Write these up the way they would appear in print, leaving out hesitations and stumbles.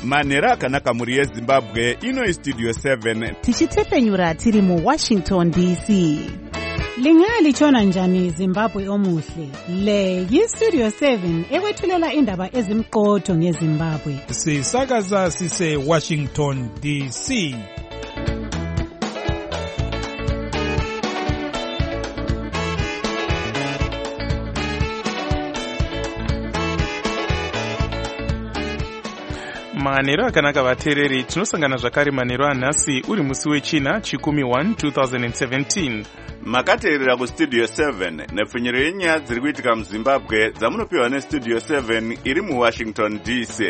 manhero akanaka muri yezimbabwe. Ino Studio 7 tichitepenyura tiri mu Washington DC. Lingalitshona njani Zimbabwe omuhle? Le yi-Studio 7 ekwethulela indaba ezimqotho ngeZimbabwe. Sisakaza sise Washington DC. Manhero akanaka vateereri, tinosangana zvakare manhero anhasi uri musi wechina chikumi 1 2017. makateerera kustudio 7 nepfunyiro yenyaya dziri kuitika muzimbabwe dzamunopiwa nestudio 7 iri muwashington DC.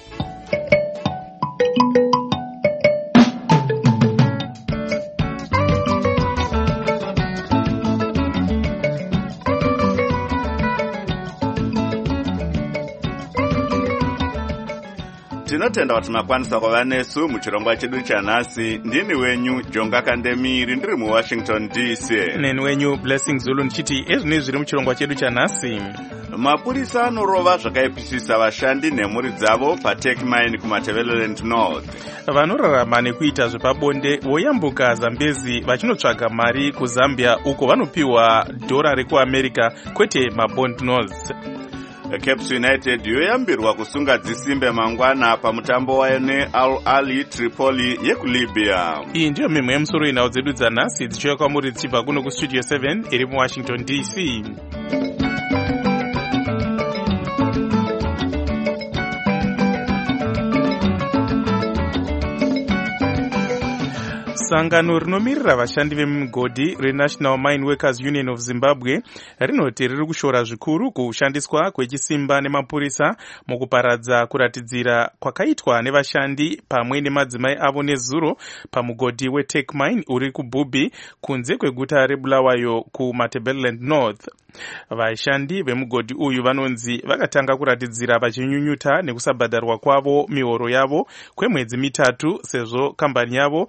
Tinotenda kuti makwanisa kuva nesu muchirongwa chedu chanhasi. Ndini wenyu Jonga Kandemiri ndiri muWashington DC. Neni wenyu Blessing Zulu ndichiti ezvinei zviri muchirongwa chedu chanhasi. Mapurisa anorova zvakaipisisa vashandi nemhuri dzavo paTechmine kuMatabeleland North. Vanorarama nekuita zvepabonde voyambuka Zambezi vachinotsvaga mari kuZambia uko vanopiwa dhora rekuAmerica kwete mabond notes. Caps United yoyambirwa kusunga dzisimbe mangwana pamutambo wayo neAl Ahly Tripoli yekulibya. Iyi ndiyo mimwe yemusoro inhau dzedu dzanhasi dzichiuya kwamuri dzichibva kuno kustudio 7 iri muWashington DC. Sangano rinomirira vashandi vemumigodhi reNational Mine Workers Union of Zimbabwe rinoti riri kushora zvikuru kushandiswa kwechisimba nemapurisa mukuparadza kuratidzira kwakaitwa nevashandi pamwe nemadzimai avo nezuro pamugodhi weTechmine uri kuBubi kunze kweguta reBulawayo kuMatabeleland North. Vashandi vemugodhi uyu vanonzi vakatanga kuratidzira vachinyunyuta nekusabhadharwa kwavo mihoro yavo kwemwedzi mitatu sezvo kambani yavo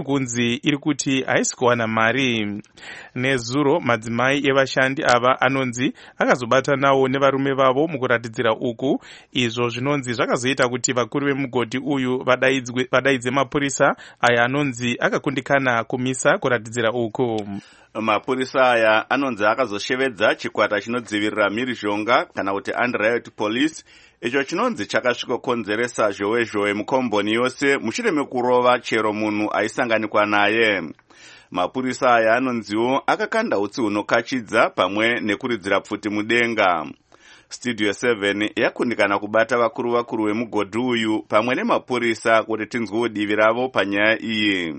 iri kuti haisi kuwana mari. Nezuro madzimai evashandi ava anonzi akazobatanawo nevarume vavo mukuratidzira uku. Izvo zvinonzi zvakazoita kuti vakuru vemugodhi uyu vadaidze mapurisa aya anonzi akakundikana kumisa kuratidzira uku. Mapurisa aya anonzi akazoshevedza chikwata chinodzivirira mhirizhonga kana kuti Anti-Riot Police, icho chinonzi chakasvikokonzeresa zhowe mukomboni yose mushure mekurova chero munhu aisanganikwa naye. Mapurisa aya anonziwo akakanda utsi hunokachidza pamwe nekuridzira pfuti mudenga. Studio 7 yakundikana kubata vakuru vemugodhi uyu pamwe nemapurisa kuti tinzwewo divi ravo panyaya iyi.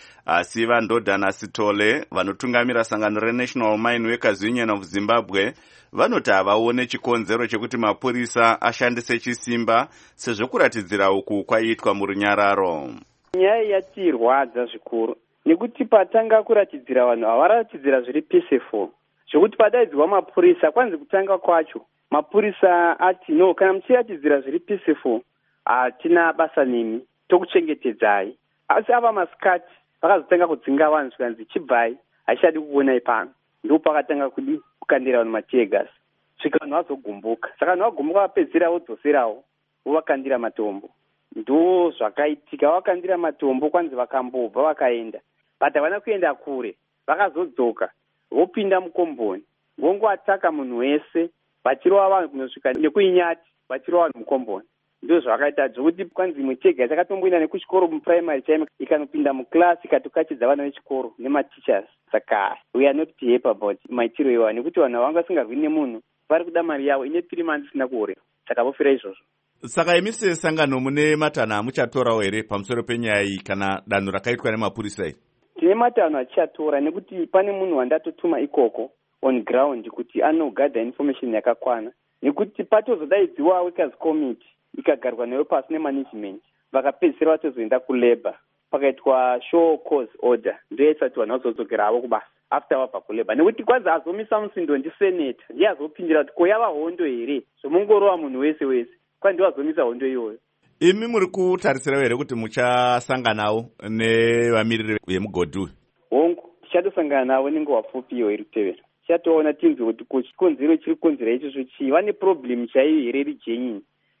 Asi Vandodana Sitole vanotungamira sangano reNational Mine Workers Union of Zimbabwe vanoti havaone chikonzero chekuti mapurisa ashandise chisimba sezvo kuratidzira uku kwaiitwa murunyararo. Nyaya yatirwadza zvikuru nekuti patanga kuratidzira vanhu havaratidzira zviri peaceful, zvokuti padaidzwa mapurisa kwanzi kutanga kwacho mapurisa ati no, kana muchiratidzira zviri peaceful hatina basa nemi, tokuchengetedzai. Asi ava masikati vakazotanga kudzinga vanhu zvikanzi chibvai haishadi kuonai pano, ndipo pakatanga kukandira vanhu mategas svika vanhu vazogumbuka. Saka vanhu vagumbuka vapedzisira vodzoserawo vovakandira matombo. Ndo zvakaitika, vakandira matombo kwanzi vakambobva vakaenda, but havana kuenda kure, vakazodzoka vopinda mukomboni vongoataka munhu wese vachirova vanhu kunosvika nekuinyati vachirova vanhu mukomboni. Ndo zvakaita zvokuti kwanzi mutegas akatomboenda nekuchikoro muprimary chaimo ikanopinda muklasi ikatokachidza vana vechikoro nematichers. Saka we are not happy about maitiro iwayo nekuti vanhu vanga vasingarwi nemunhu vari kuda mari yavo ine 3 months isina kuhorewa, saka vofira izvozvo. Saka imi sesangano mune matanho amuchatorawo here pamusoro penyaya iyi kana danho rakaitwa nemapurisa iyi? Tine matanho achichatora nekuti pane munhu wandatotuma ikoko on ground kuti anogadha information yakakwana, nekuti patozodaidziwa workers committee ikagarwa nayo pasi nemanagement vakapedzisira vatozoenda kulabor pakaitwa show cause order, ndoyaisati vanhu vazodzokera havo kubasa after vabva kulabor, nekuti kwanzi azomisa musindo ndiseneta ndiye azopindira kuti ko yava hondo here zvomongorova munhu wese kwandi wazomisa hondo iyoyo. Imi muri kutarisirawo here kuti muchasanganawo nevamiriri vemugodhi uyu? Hongu, tichatosangana navo nenguva pfupi iyo iri kutevera. Tichatoona tinzwe kuti chikonzero chiri kukonzera ichozvo chii, vane problem chaiyo here iri genuine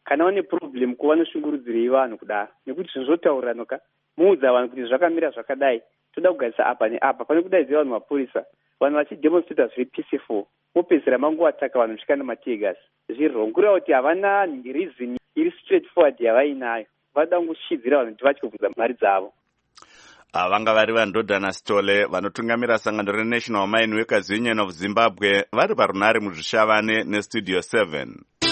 kana vane problem ko vanoshungurudzirei vanhu kudaro, nekuti zvizotaurano ka muudza vanhu kuti zvakamira zvakadai, toda kugarisa apa neapa, pane kudaidzira vanhu mapurisa, vanhu vachidemonstrata zviri peaceful, mopedzisira mangovataka vanhu zvikana mategas. Zviri wrong, kureva kuti havana reason iri straight forward yavainayo, vada kungoshidzira vanhu kuti vatyobvunza mari dzavo. Vanga vari vaNdodana Sitole vanotungamira sangano reNational Mine Workers Union of Zimbabwe vari parunare muzvishavane neStudio 7.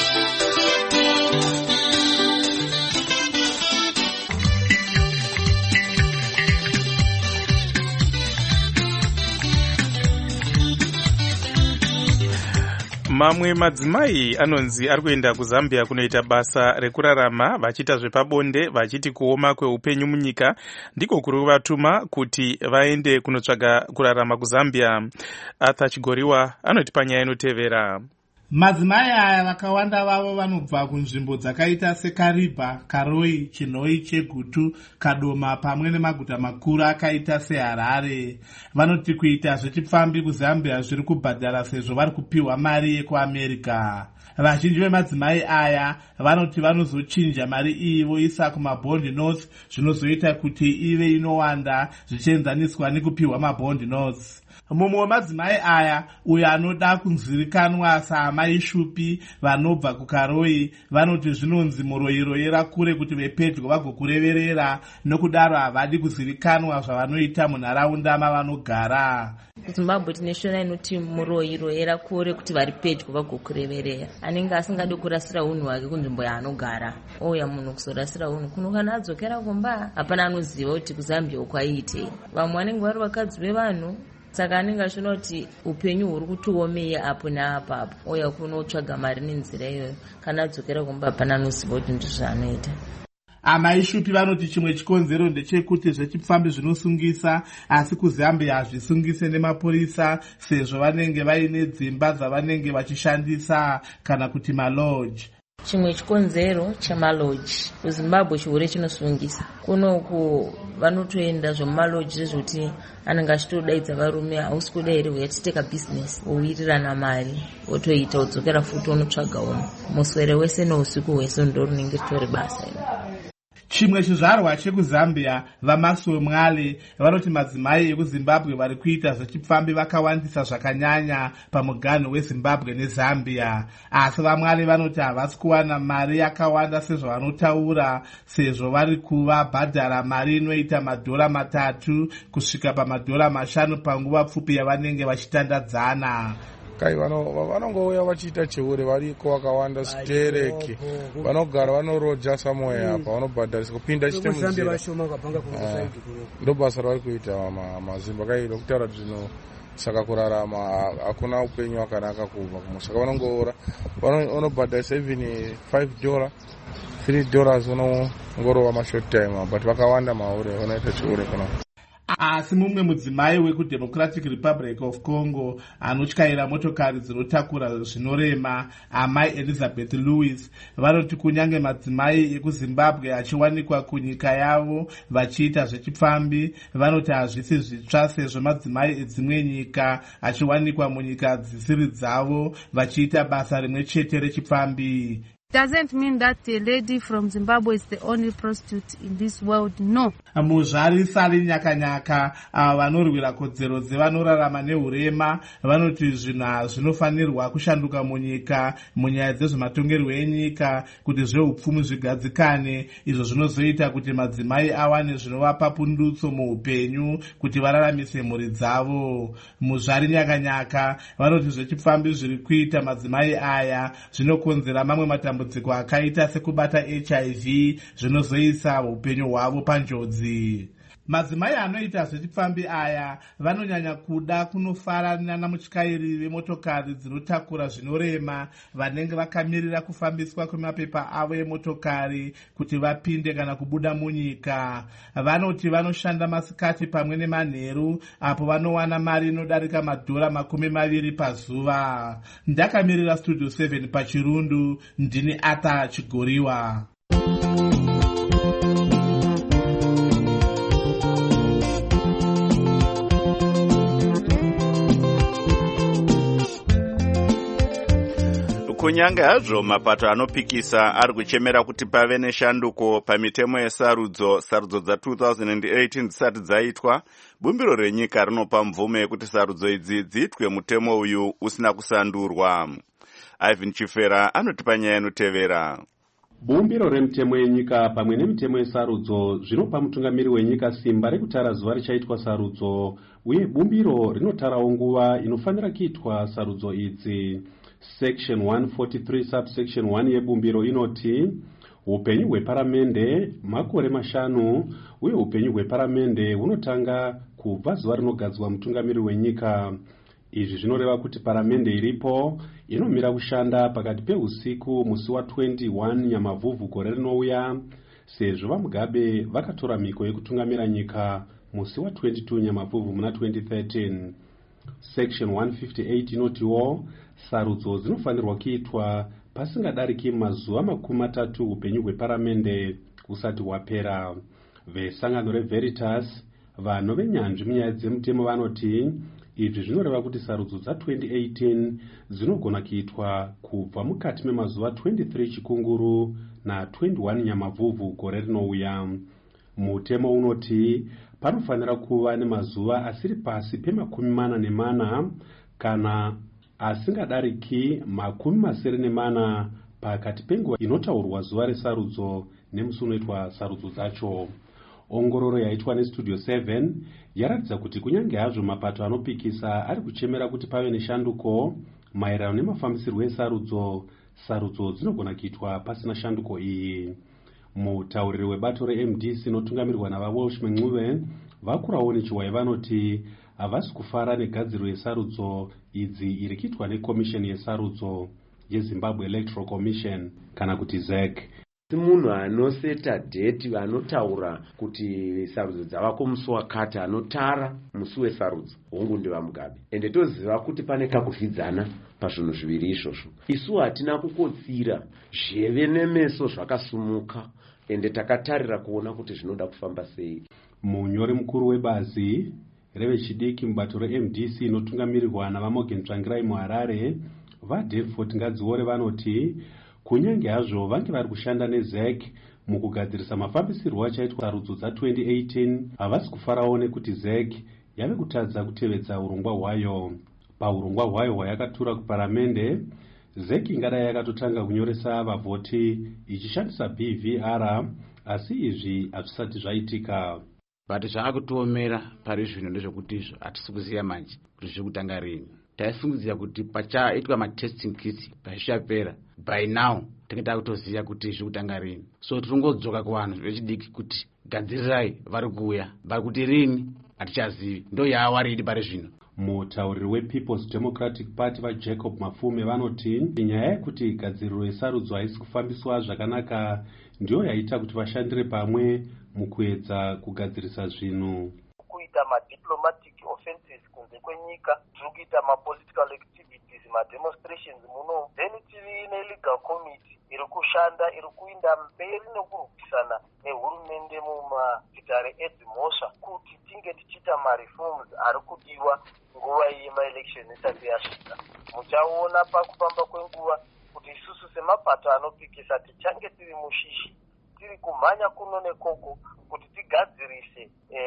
Mamwe madzimai anonzi ari kuenda kuZambia kunoita basa rekurarama vachiita zvepabonde vachiti kuoma kweupenyu munyika ndiko kuri kuvatuma kuti vaende kunotsvaga kurarama kuZambia. Arthur Chigoriwa anoti panyaya inotevera. Madzimai aya vakawanda vavo vanobva kunzvimbo dzakaita seKariba, Karoi, Chinhoi, Chegutu, Kadoma pamwe nemaguta makuru akaita seHarare. Vanoti kuita zvechipfambi kuZambia zviri kubhadhara sezvo vari kupiwa mari yekuAmerika. Vazhinji vemadzimai aya vanoti vanozochinja mari iyi voisa kumabondi notes, zvinozoita kuti ive inowanda zvichienzaniswa nekupiwa mabondi notes. Mumwe wemadzimai aya uyo anoda kunzivikanwa saamai Shupi vanobva kuKaroi vanoti zvinonzi muroyiroyera kure kuti vepedyo vagokureverera, nokudaro havadi kuzivikanwa zvavanoita munharaunda mavanogara. Zimbabwe tine shona inoti muroyiroyera kure kuti vari pedyo vagokureverera. Anenge asingadi kurasira unhu hwake kunzvimbo yaanogara, ouya munhu kuzorasira unhu kuno kana adzokera kumba hapana anoziva kuti kuZambia ukwaite. Vamwe vanenge vari vakadzi vevanhu, saka anenge achinoda kuti upenyu huri kutiomei apo neapapo, ouya kunotsvaga mari nenzira iyoyo. Kana adzokera kumba hapana anoziva kuti ndizvaanoita. Amai Shupi vanoti chimwe chikonzero ndechekuti zvechipfambi zvinosungisa, asi kuZambia hazvisungise nemapurisa sezvo vanenge vaine dzimba dzavanenge vachishandisa kana kuti malodge. Chimwe chikonzero chamaloji kuZimbabwe chihure chinosungisa. Kunoku vanotoenda zvomumaloji zvezvoti anenge achitodaidza varume, hausi kuda here uya titeka business, uwirirana mari wotoita udzokera futi unotsvaga unhu. Muswere wese nousiku hwese ndo runenge ritori basa iro. Chimwe chizvarwa chekuZambia vaMasuwe Mwale vanoti madzimai ekuZimbabwe vari kuita zvechipfambi vakawandisa zvakanyanya pamuganhu weZimbabwe neZambia, asi vaMwale vanoti havasi kuwana mari yakawanda sezvavanotaura, sezvo vari kuvabhadhara mari inoita $3 kusvika pa$5 panguva pfupi yavanenge vachitandadzana. Kai vanongouya vachiita cheure variko vakawanda zvitereki, vanogara vanoroja somewhere apa, vanobhadharisa kupinda chite munzira. Ndo basa ravari kuita mazimba kai dokutaura zvino, saka kurarama hakuna upenyu hwakanaka kubva kumusaka vanongoora vanobhadharisa even $5 $3 unongorova mashort time, but vakawanda maure vanoita cheure kuna. Asi mumwe mudzimai wekuDemocratic Republic of Congo anotyaira motokari dzinotakura zvinorema, amai Elizabeth Lewis, vanoti kunyange madzimai ekuZimbabwe achiwanikwa kunyika yavo vachiita zvechipfambi, vanoti hazvisi zvitsva sezvo madzimai edzimwe nyika achiwanikwa munyika dzisiri dzavo vachiita basa rimwe chete rechipfambi. Doesn't mean that the lady from Zimbabwe is the only prostitute in this world, no. Muzvari Sali Nyakanyaka vanorwira kodzero dzevanorarama nehurema vanoti zvinhu zvinofanirwa kushanduka munyika munyaya dzezvematongerwo enyika kuti zveupfumi zvigadzikane, izvo zvinozoita kuti madzimai awane zvinovapa pundutso muupenyu kuti vararamise mhuri dzavo. Muzvari Nyakanyaka vanoti zvechipfambi zviri kuita madzimai aya zvinokonzera mamwe matambudziko akaita sekubata HIV zvinozoisa upenyu hwavo panjodzi. Madzimai anoita zvechipfambi aya vanonyanya kuda kunofarana namutyairi vemotokari dzinotakura zvinorema vanenge vakamirira kufambiswa kwemapepa avo emotokari kuti vapinde kana kubuda munyika. Vanoti vanoshanda masikati pamwe nemanheru apo vanowana mari inodarika $20 pazuva. Ndakamirira Studio 7 pachirundu, ndini Arthur Chigoriwa. kunyange hazvo mapato anopikisa ari kuchemera kuti pave neshanduko pamitemo yesarudzo dza 2018 dzisati dzaitwa, bumbiro renyika rinopa mvume yekuti sarudzo idzi dziitwe mutemo uyu usina kusandurwa. Ivan Chifera anotipa nyaya inotevera. Bumbiro remutemo yenyika pamwe nemitemo yesarudzo zvinopa mutungamiri wenyika simba rekutara zuva richaitwa sarudzo, uye bumbiro rinotarawo nguva inofanira kuitwa sarudzo idzi. Section 143 subsection 1 yebumbiro inoti upenyu hweparamende makore 5 uye upenyu hweparamende hunotanga kubva zuva rinogadzwa mutungamiri wenyika. Izvi zvinoreva kuti paramende iripo inomira kushanda pakati peusiku musi wa21 Nyamavhuvhu gore rinouya, sezvo vaMugabe vakatora mhiko yekutungamira nyika musi wa22 Nyamavhuvhu muna 2013. Section 158 inotiwo sarudzo dzinofanirwa kuitwa pasingadariki mazuva 30 upenyu hweparamende husati hwapera. Vesangano reVeritas, vanhu venyanzvi munyaya dzemutemo vanoti izvi zvinoreva kuti sarudzo dza 2018 dzinogona kuitwa kubva mukati memazuva 23 Chikunguru na 21 Nyamavhuvhu gore rinouya. Mutemo unoti panofanira kuva nemazuva asiri pasi pe40 kana asingadariki 24 pakati penguva inotaurwa zuva resarudzo nemusi unoitwa sarudzo dzacho. Ongororo yaitwa neStudio 7 yaratidza kuti kunyange hazvo mapato anopikisa ari kuchemera kuti pave neshanduko maererano nemafambisirwo esarudzo, sarudzo dzinogona kuitwa pasina shanduko iyi. Mutauriri webato reMDC inotungamirwa navaWalsh Meng'uve vakurawo nechiwayi vanoti havasi kufara negadziro yesarudzo idzi iri kuitwa nekomisheni yesarudzo yeZimbabwe Electoral Commission kana kuti ZEC. Munhu anoseta dheti anotaura kuti sarudzo dzavako musi wakati anotara musi wesarudzo hongu ndevaMugabe, ende toziva kuti pane kakuvhidzana pazvinhu zviviri izvozvo. Isu hatina kukotsira, zheve nemeso zvakasumuka, ende takatarira kuona kuti zvinoda kufamba sei. Munyori mukuru webazi revechidiki mubato reMDC inotungamirirwa navaMorgan Tsvangirai muHarare, vaDelford Ngadziore vanoti kunyange hazvo vange vari kushanda neZEC mukugadzirisa mafambisirwo achaitwa sarudzo dza 2018, havasi kufarawo nekuti ZEC yave kutadza kutevedza urongwa hwayo. Paurongwa hwayo hwayakatura kuparamende, ZEC ingadai yakatotanga kunyoresa vavhoti ichishandisa BVR, asi izvi hazvisati zvaitika. Bati zvaakutoomera pari zvino ndezvekuti hatisi kuziva manje kuti zviri kutanga rini. Taifungidzira kuti pachaitwa matesting kits pazvichapera, by now tinenge takutoziva kuti zviri kutanga rini. So tirongodzoka kuvanhu vechidiki kuti gadzirirai, vari kuuya, vari kuti rini hatichazivi, ndo yaawaridi pari zvino. Mutauriri wePeople's Democratic Party vaJacob Mafume vanoti nyaya yekuti gadziriro yesarudzo haisi kufambiswa zvakanaka ndiyo yaita kuti vashandire pamwe mukuedza kugadzirisa zvinhu. Kuita madiplomatic offenses kunze kwenyika, tiri kuita mapolitical activities, mademonstrations muno, then tiri nelegal committee iri kushanda, iri kuinda mberi nekurwisana nehurumende mumagitare edzimhosva kuti tinge tichiita mareforms ari kudiwa nguva yemaelection isati yasvika. Muchaona pakufamba kwenguva kuti isusu semapato anopikisa tichange tiri mushishi, tiri kumhanya kuno nekoko kuti tigadzirise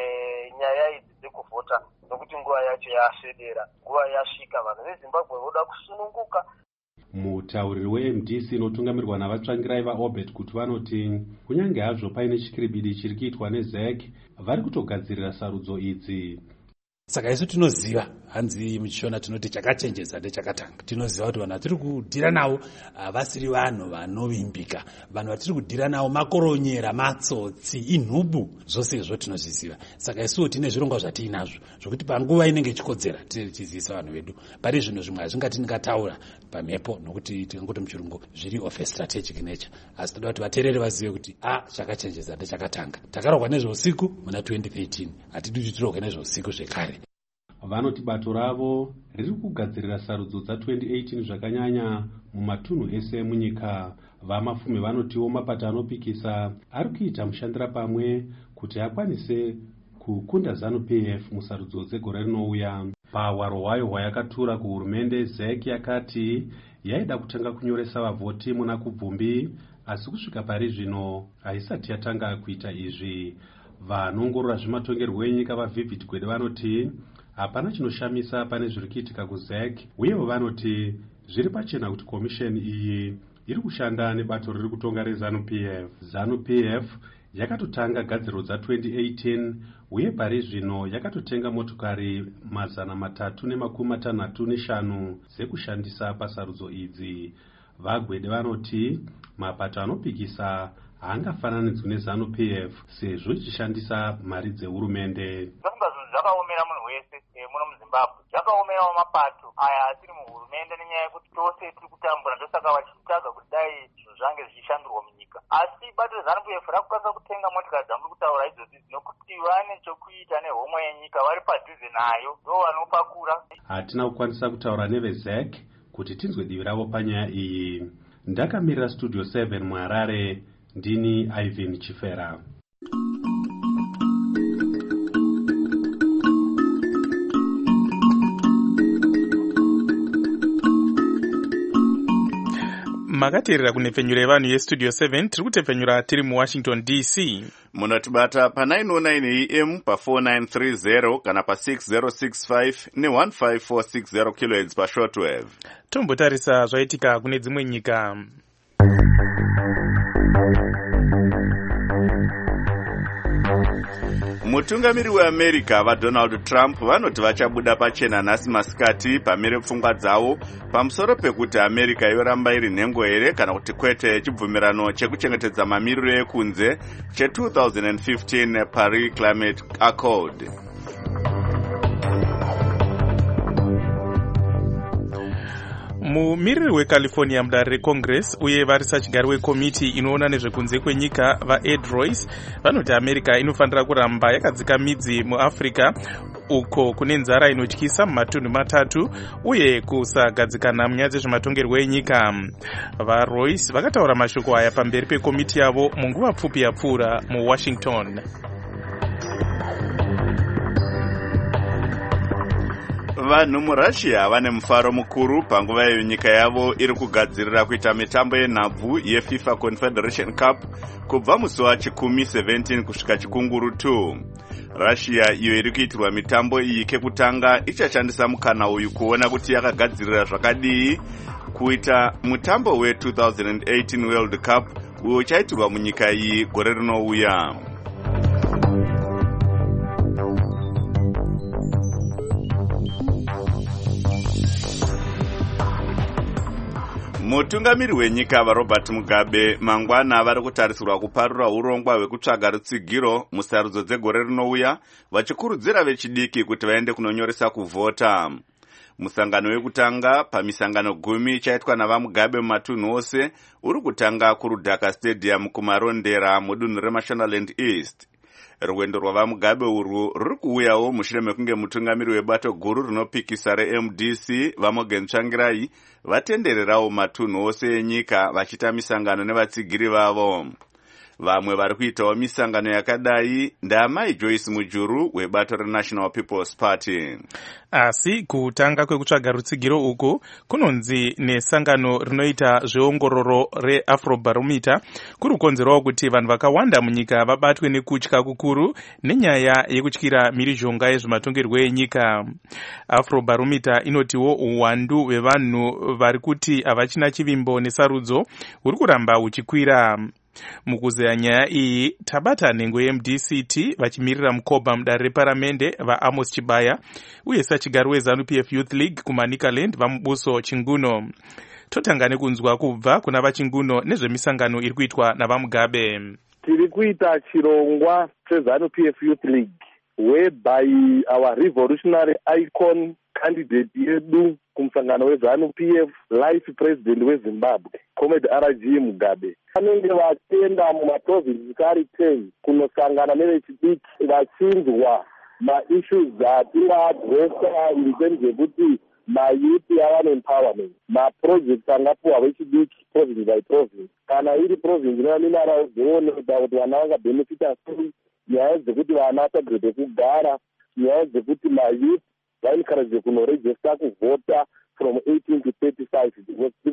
nyaya idzi dzekuvhota, nokuti nguva yacho yasvedera, nguva yasvika, vanhu veZimbabwe voda kusununguka. Mutauriri weMDC inotungamirwa navatsvangirai vaObert kuti vanoti kunyange hazvo paine chikiribidi chiri kuitwa neZEC, vari kutogadzirira sarudzo idzi. Saka isu tinoziva, hanzi muchishona tinoti chakachenjeza ndechakatanga. Tinoziva kuti vanhu vatiri kudhira navo vasiri vanhu vanovimbika, vanhu vatiri kudhira navo makoronyera, matsotsi, inhubu, zvose izvo tinozviziva. Saka isuwo tine zvirongwa zvatiinazvo zvokuti panguva inenge ichikodzera tichizivisa vanhu vedu. Pari zvinhu zvimwe hazvingati ndingataura pamhepo nokuti tingangoti muchirungu zviri of a strategic nature, asi toda kuti vateereri vazive kuti chakachenjeza ndechakatanga. Takarogwa nezveusiku muna 2013, hatidi kuti tirogwe nezveusiku zvekare. Vanoti bato ravo riri kugadzirira sarudzo dza 2018 zvakanyanya mumatunhu ese munyika. VaMafume vanotiwo mapato anopikisa ari kuita mushandira pamwe kuti akwanise kukunda ZANU-PF musarudzo dzegore rinouya. Pahwaro hwayo hwayakatura kuhurumende, ZEC yakati yaida kutanga kunyoresa vavhoti muna kubvumbi, asi kusvika pari zvino haisati yatanga kuita izvi. Vanongorora zvematongerwo enyika vaVivid Gwede vanoti hapana chinoshamisa pane zviri kuitika kuZAC, uyewo vanoti zviri pachena kuti komisheni iyi iri kushanda nebato riri kutonga reZANU-PF. ZANU-PF yakatotanga gadziro dza2018 uye pari zvino yakatotenga motokari 365 dzekushandisa pasarudzo idzi. VaGwede vanoti mapato anopikisa haangafananidzwi neZANU-PF sezvo ichishandisa mari dzehurumende. Zvakaomera munhu wese muno muZimbabwe, zvakaomerawo mapato aya asiri muhurumende nenyaya yekuti tose tiri kutambura, ndosaka vachitsvaga kuti dai zvinhu zvange zvichishandurwa munyika. Asi bato reZANU-PF rakukwanisa kutenga motikari dzamuri kutaura idzodzi dzinokuti vane chokuita nehomwe yenyika, vari padhuze nayo, ndo vanopakura. Hatina kukwanisa kutaura neveZAC kuti tinzwe divi ravo panyaya iyi. Ndakamirira Studio 7 muHarare, ndini Ivan Chifera. Makateerera kunepfenyuro yevanhu yestudio 7 tiri kutepfenyura tiri muWashington DC. Munotibata pa909 AM pa4930 kana pa6065 ne15460 kHz pashortwave. Tombotarisa zvaitika kune dzimwe nyika. Mutungamiri weAmerica vaDonald Trump vanoti vachabuda pachena nhasi masikati pamire pfungwa dzavo pamusoro pekuti America yoramba iri nhengo here kana kuti kwete chibvumirano chekuchengetedza mamiriro ekunze che2015 Paris Climate Accord. Mumiriri weCalifornia mudare reCongress uye varisachigari wekomiti inoona nezvekunze kwenyika vaEd Royce vanoti America inofanira kuramba yakadzika midzi muAfrica uko kune nzara inotyisa mumatunhu matatu uye kusagadzikana munyaya dzezvematongerwo enyika. VaRoyce vakataura mashoko aya pamberi pekomiti yavo munguva pfupi yapfuura muWashington. Vanhu muRussia vane mufaro mukuru panguva iyo nyika yavo iri kugadzirira kuita mitambo yenhabvu yeFIFA Confederation Cup kubva musi wa17 kusvika chikunguru 2. Russia iyo iri kuitirwa mitambo iyi kekutanga ichashandisa mukana uyu kuona kuti yakagadzirira zvakadii kuita mutambo we2018 World Cup uyo uchaitirwa munyika iyi gore rinouya. Mutungamiri wenyika vaRobert Mugabe mangwana vari kutarisirwa kuparura urongwa hwekutsvaga rutsigiro musarudzo dzegore rinouya, vachikurudzira vechidiki kuti vaende kunonyoresa kuvhota. Musangano wekutanga pamisangano 10 ichaitwa navaMugabe mumatunhu ose uri kutanga kuRudhaka Stadium kumarondera mudunhu reMashonaland East. Rwendo rwavaMugabe urwu ruri kuuyawo mushure mekunge mutungamiri webato guru rinopikisa reMDC Vamogen Tsvangirai vatendererawo matunhu ose enyika vachiita misangano nevatsigiri vavo. Vamwe vari kuitawo misangano yakadai ndaamai Joyce Mujuru webato reNational People's Party. Asi kutanga kwekutsvaga rutsigiro uku kunonzi nesangano rinoita zveongororo reAfrobarometer kuri kukonzerawo kuti vanhu vakawanda munyika vabatwe nekutya kukuru nenyaya yekutyira mhirizhonga yezvematongerwo enyika. Afrobarometer inotiwo uwandu hwevanhu vari kuti havachina chivimbo nesarudzo huri kuramba huchikwira. Mukuzeya nyaya iyi tabata nhengo yeMDCT vachimirira mukoba mudare reparamende vaAmos Chibaya uye sachigari weZANU-PF Youth League kuManicaland vaMubuso Chinguno. Totanga nekunzwa kubva kuna vaChinguno nezvemisangano iri kuitwa navaMugabe. Tiri kuita chirongwa cheZANU-PF Youth League whereby our revolutionary icon candidate yedu kumusangano weZANU-PF life president weZimbabwe Comrade RG Mugabe vanenge vachienda mumaprovinsi kari 10 kunosangana nevechidiki vachinzwa maissues atingaadresa in terms yekuti mayouth yava empowerment, maprojects angapuwa vechidiki province by province, kana iri province inovaminara dzioneka kuti vana vangabenefita sei, nyaya dzekuti vana vachagirede kugara, nyaya dzekuti mayouth vaencourage kunoregister kuvhota from 18 to 35 tiri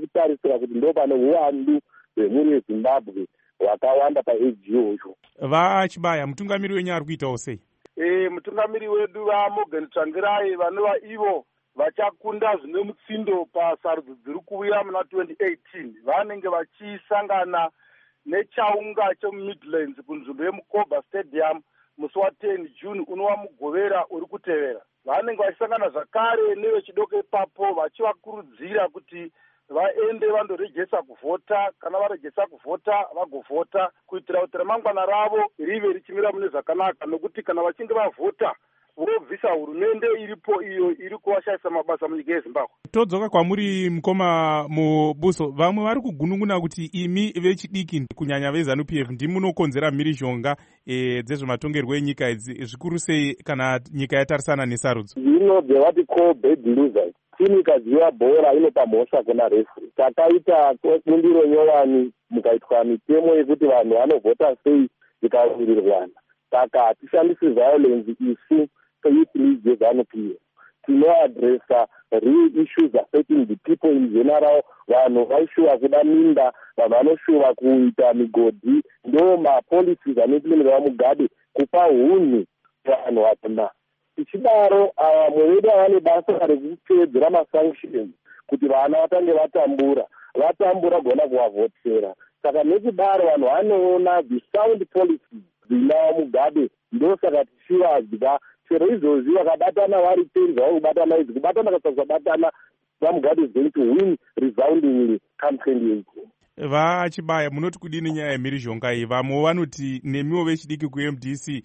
zvinoshuva kuti ndo pane uwandu hwemhuri yezimbabwe hwakawanda paeji iyoyo. Vachibaya, mutungamiri wenyu ari kuitawo sei? Mutungamiri wedu vaMorgan Tsvangirai vanova ivo vachakunda zvine mutsindo pasarudzo dziri kuuya muna 2018 vanenge vachisangana nechaunga chemumidlands kunzvimbo yemukoba stadium musi wa10 June unova mugovera uri kutevera. Vanenge vachisangana zvakare nevechidoko ipapo vachivakurudzira kuti vaende vandorejesa kuvhota, kana varejesa kuvhota vagovhota kuitira kuti ramangwana ravo rive richimira mune zvakanaka, nokuti kana vachinge vavhota vobvisa hurumende iripo iyo iri kuvashayisa mabasa munyika yeZimbabwe. Todzoka kwamuri mukoma mubuso, vamwe vari kugunun'una kuti imi vechidiki kunyanya veZANU-PF ndimunokonzera mhirizhonga dzezvematongerwo enyika idzi, zvikuru sei kana nyika yatarisana nesarudzo? Zvino dzevati call bad losers, timu ikadziva bhora inopa mhosva kuna refuri. Takaita bumbiro nyowani mukaitwa mitemo yekuti vanhu vanovhota sei vikawirirwana. Saka hatishandisi violence isu youth league yeZANU-PF. Tinoadresa real issues affecting the people in general. Vanhu vaishuva kuda minda, vanhu vanoshuva kuita migodhi, ndo mapolicies anotimirira Mugabe kupa hunhu vanhu vatona. Tichidaro vamwe vedu vane basa rekupedzera masanctions kuti vana vatange vatambura gona kuvavhotera. Saka nekudaro vanhu vanoona the sound policies dzina Mugabe, ndo saka tichivadya chero izvozvi vakabatana vari tenzi vari kubatana idzi kubatana kasakusabatana vaMugabe is going to win resoundingly come 2018. Vachibaya, munoti kudini nyaya yemhirizhonga iyi? Vamwe vanoti nemiwo vechidiki kuMDC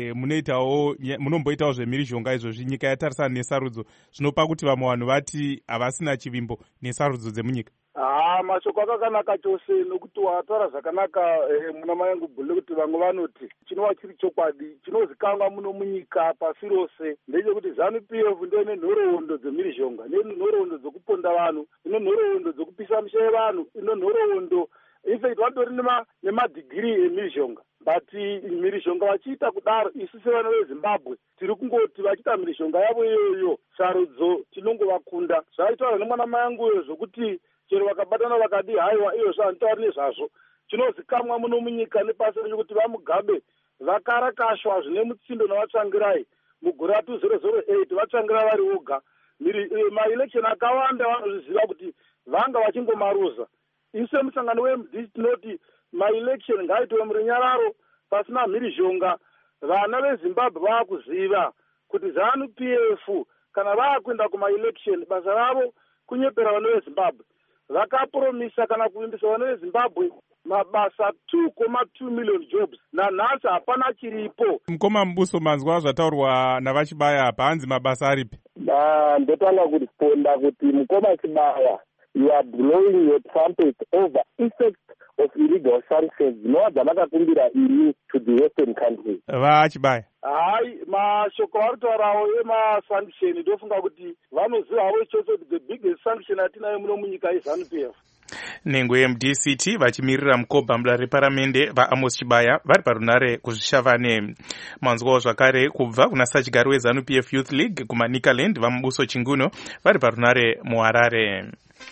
munomboitawo zvemhirizhonga izvozvi, nyika yatarisana nesarudzo, zvinopa kuti vamwe vanhu vati havasina chivimbo nesarudzo dzemunyika. Mashoko akakanaka chose, nokuti wataura zvakanaka muna mai angu Bhule, kuti vamwe vanoti chinova chiri chokwadi chinozikanwa muno munyika pasi rose ndechekuti ZANU-PF ndo ine nhoroondo dzemhirizhonga, ine nhoroondo dzokuponda vanhu, ine nhoroondo dzokupisa misha yevanhu, ine nhoroondo infact vatori nemadhigiri emhirizhonga. But mhirizhonga vachiita kudaro, isu sevana veZimbabwe tiri kungoti vachiita mhirizhonga yavo iyoyo sarudzo tinongovakunda. Zvaitaura nemwana mai anguyo zvokuti chero vakabatana vakadi haiwa iyo zvantauri nezvazvo chinozikamwa muno munyika nepasi rekuti vaMugabe vakarakashwa zvine mutsindo navatsvangirai mugore ra2008 vatsvangira vari voga. Maelection akawanda vanozviziva kuti vanga vachingomaruza. Isu semusangano weMDC tinoti maelection ngaaitwe murunyararo pasina mhirizhonga. Vana veZimbabwe vaakuziva kuti ZANU-PF kana vaakuenda kumaelection basa ravo kunyepera vana veZimbabwe. Vakapromisa kana kuvimbisa vana veZimbabwe mabasa 2.2 million jobs, nanhasi hapana chiripo. Mukoma mubuso, manzwa zvataurwa navachibaya apa, hanzi mabasa aripi? Ndotanga kurisponda kuti mukoma Chibaya, you are blowing your trumpet over effect of illegal sanctions dzinova dzavakakumbira ini to the western countries. Vachibaya, hai mashoko vari kutaurawo emasanction ndofunga kuti vanozivawo chose kuti the biggest sanction atinayo muno munyika yeZANU-PF. Nhengo yeMDCT vachimirira mukoba mudare reparamende vaAmos Chibaya vari parunare kuzvishavane. Manzwawo zvakare kubva kuna sachigari weZANU-PF Youth League kumaNikaland vaMubuso Chinguno vari parunare muHarare.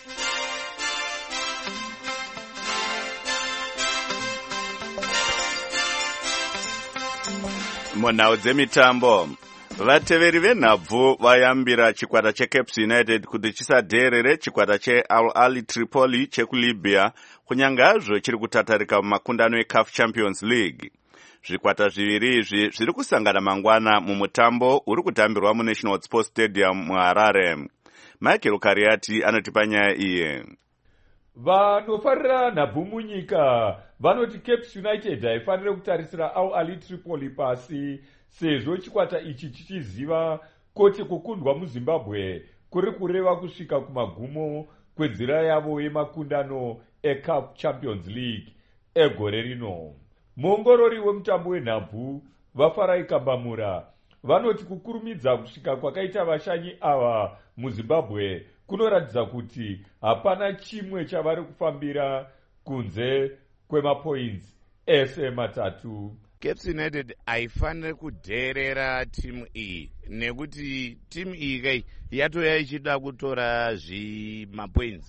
Munhau dzemitambo, vateveri venhabvu vayambira chikwata cheCaps United kuti chisadherere chikwata cheAl Ahly Tripoli chekuLibya kunyange hazvo chiri kutatarika mumakundano eCAF Champions League. Zvikwata zviviri izvi zviri kusangana mangwana mumutambo uri kutambirwa muNational Sports Stadium muHarare. Michael Kariati anotipa nyaya iyi. Vanofarira nhabvu munyika vanoti Caps United haifanire kutarisira Al Ahly Tripoli pasi, sezvo chikwata ichi chichiziva kuti kukundwa muZimbabwe kuri kureva kusvika kumagumo kwenzira yavo yemakundano eCAF Champions League egore rino. Muongorori wemutambo wenhabvu vaFarai Kambamura vanoti kukurumidza kusvika kwakaita vashanyi ava muZimbabwe kunoratidza kuti hapana chimwe chavari kufambira kunze kwemapoints ese matatu. Caps United haifanire kudherera timu iyi nekuti timu iyi kai yatoya ichida kutora zvimapoints.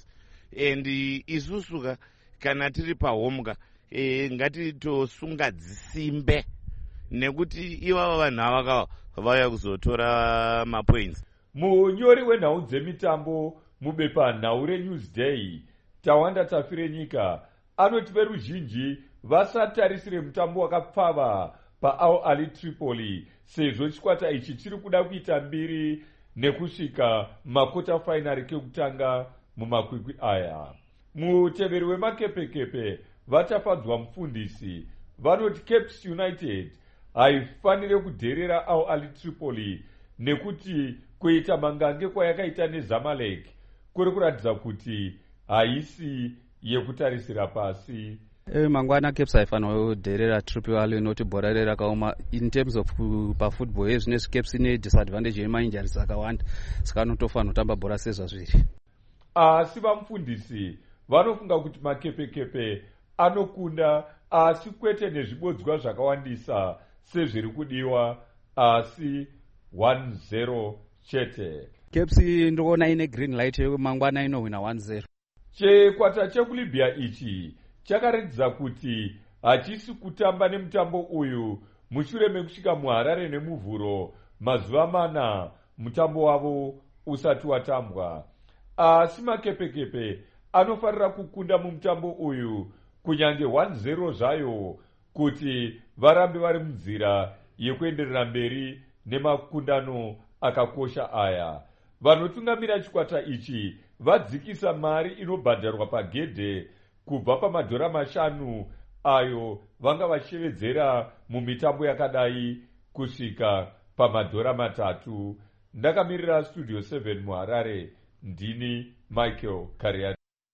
and isusuka kana tiri pahomka ngatitosunga dzisimbe nekuti ivava vanhu ava vauya kuzotora mapoints. Munyori wenhau dzemitambo mubepanhau reNewsday Tawanda Tafirenyika anoti veruzhinji vasatarisire mutambo wakapfava paAl Ahly Tripoli sezvo chikwata ichi chiri kuda kuita mbiri nekusvika makota final kekutanga mumakwikwi aya. Muteveri wemakepekepe vatafadzwa mufundisi vanoti Cape United haifanire kudherera Al Ahly Tripoli nekuti kuita mangange kwayakaita neZamalek kuri kuratidza kuti haisi yekutarisira pasi. Mangwana Caps haifanira kudherera Tripoli noti bhora rakaoma. In terms of pafootball yezvinezvi Caps ine disadvantage yemainjuries akawanda saka anotofanira kutamba bhora sezvazviri. Asi vamufundisi vanofunga kuti makepekepe anokunda asi kwete nezvibodzwa zvakawandisa sezviri kudiwa asi 1-0 chete. Caps ndikuona ine green light mangwana inohwina 1-0. Chikwata chekulibya ichi chakaratidza kuti hachisi kutamba nemutambo uyu mushure mekusvika muHarare nemuvhuro mazuva mana mutambo wavo usati watambwa. Asi makepekepe anofarira kukunda mumutambo uyu kunyange 1-0 zvayo kuti varambe vari munzira yekuenderera mberi nemakundano akakosha aya. Vanotungamira chikwata ichi vadzikisa mari inobhadharwa pagedhe kubva pamadhora 5 ayo vanga vachevedzera mumitambo yakadai kusvika pamadhora 3. Ndakamirira Studio 7 muHarare, ndini Michael Kariati.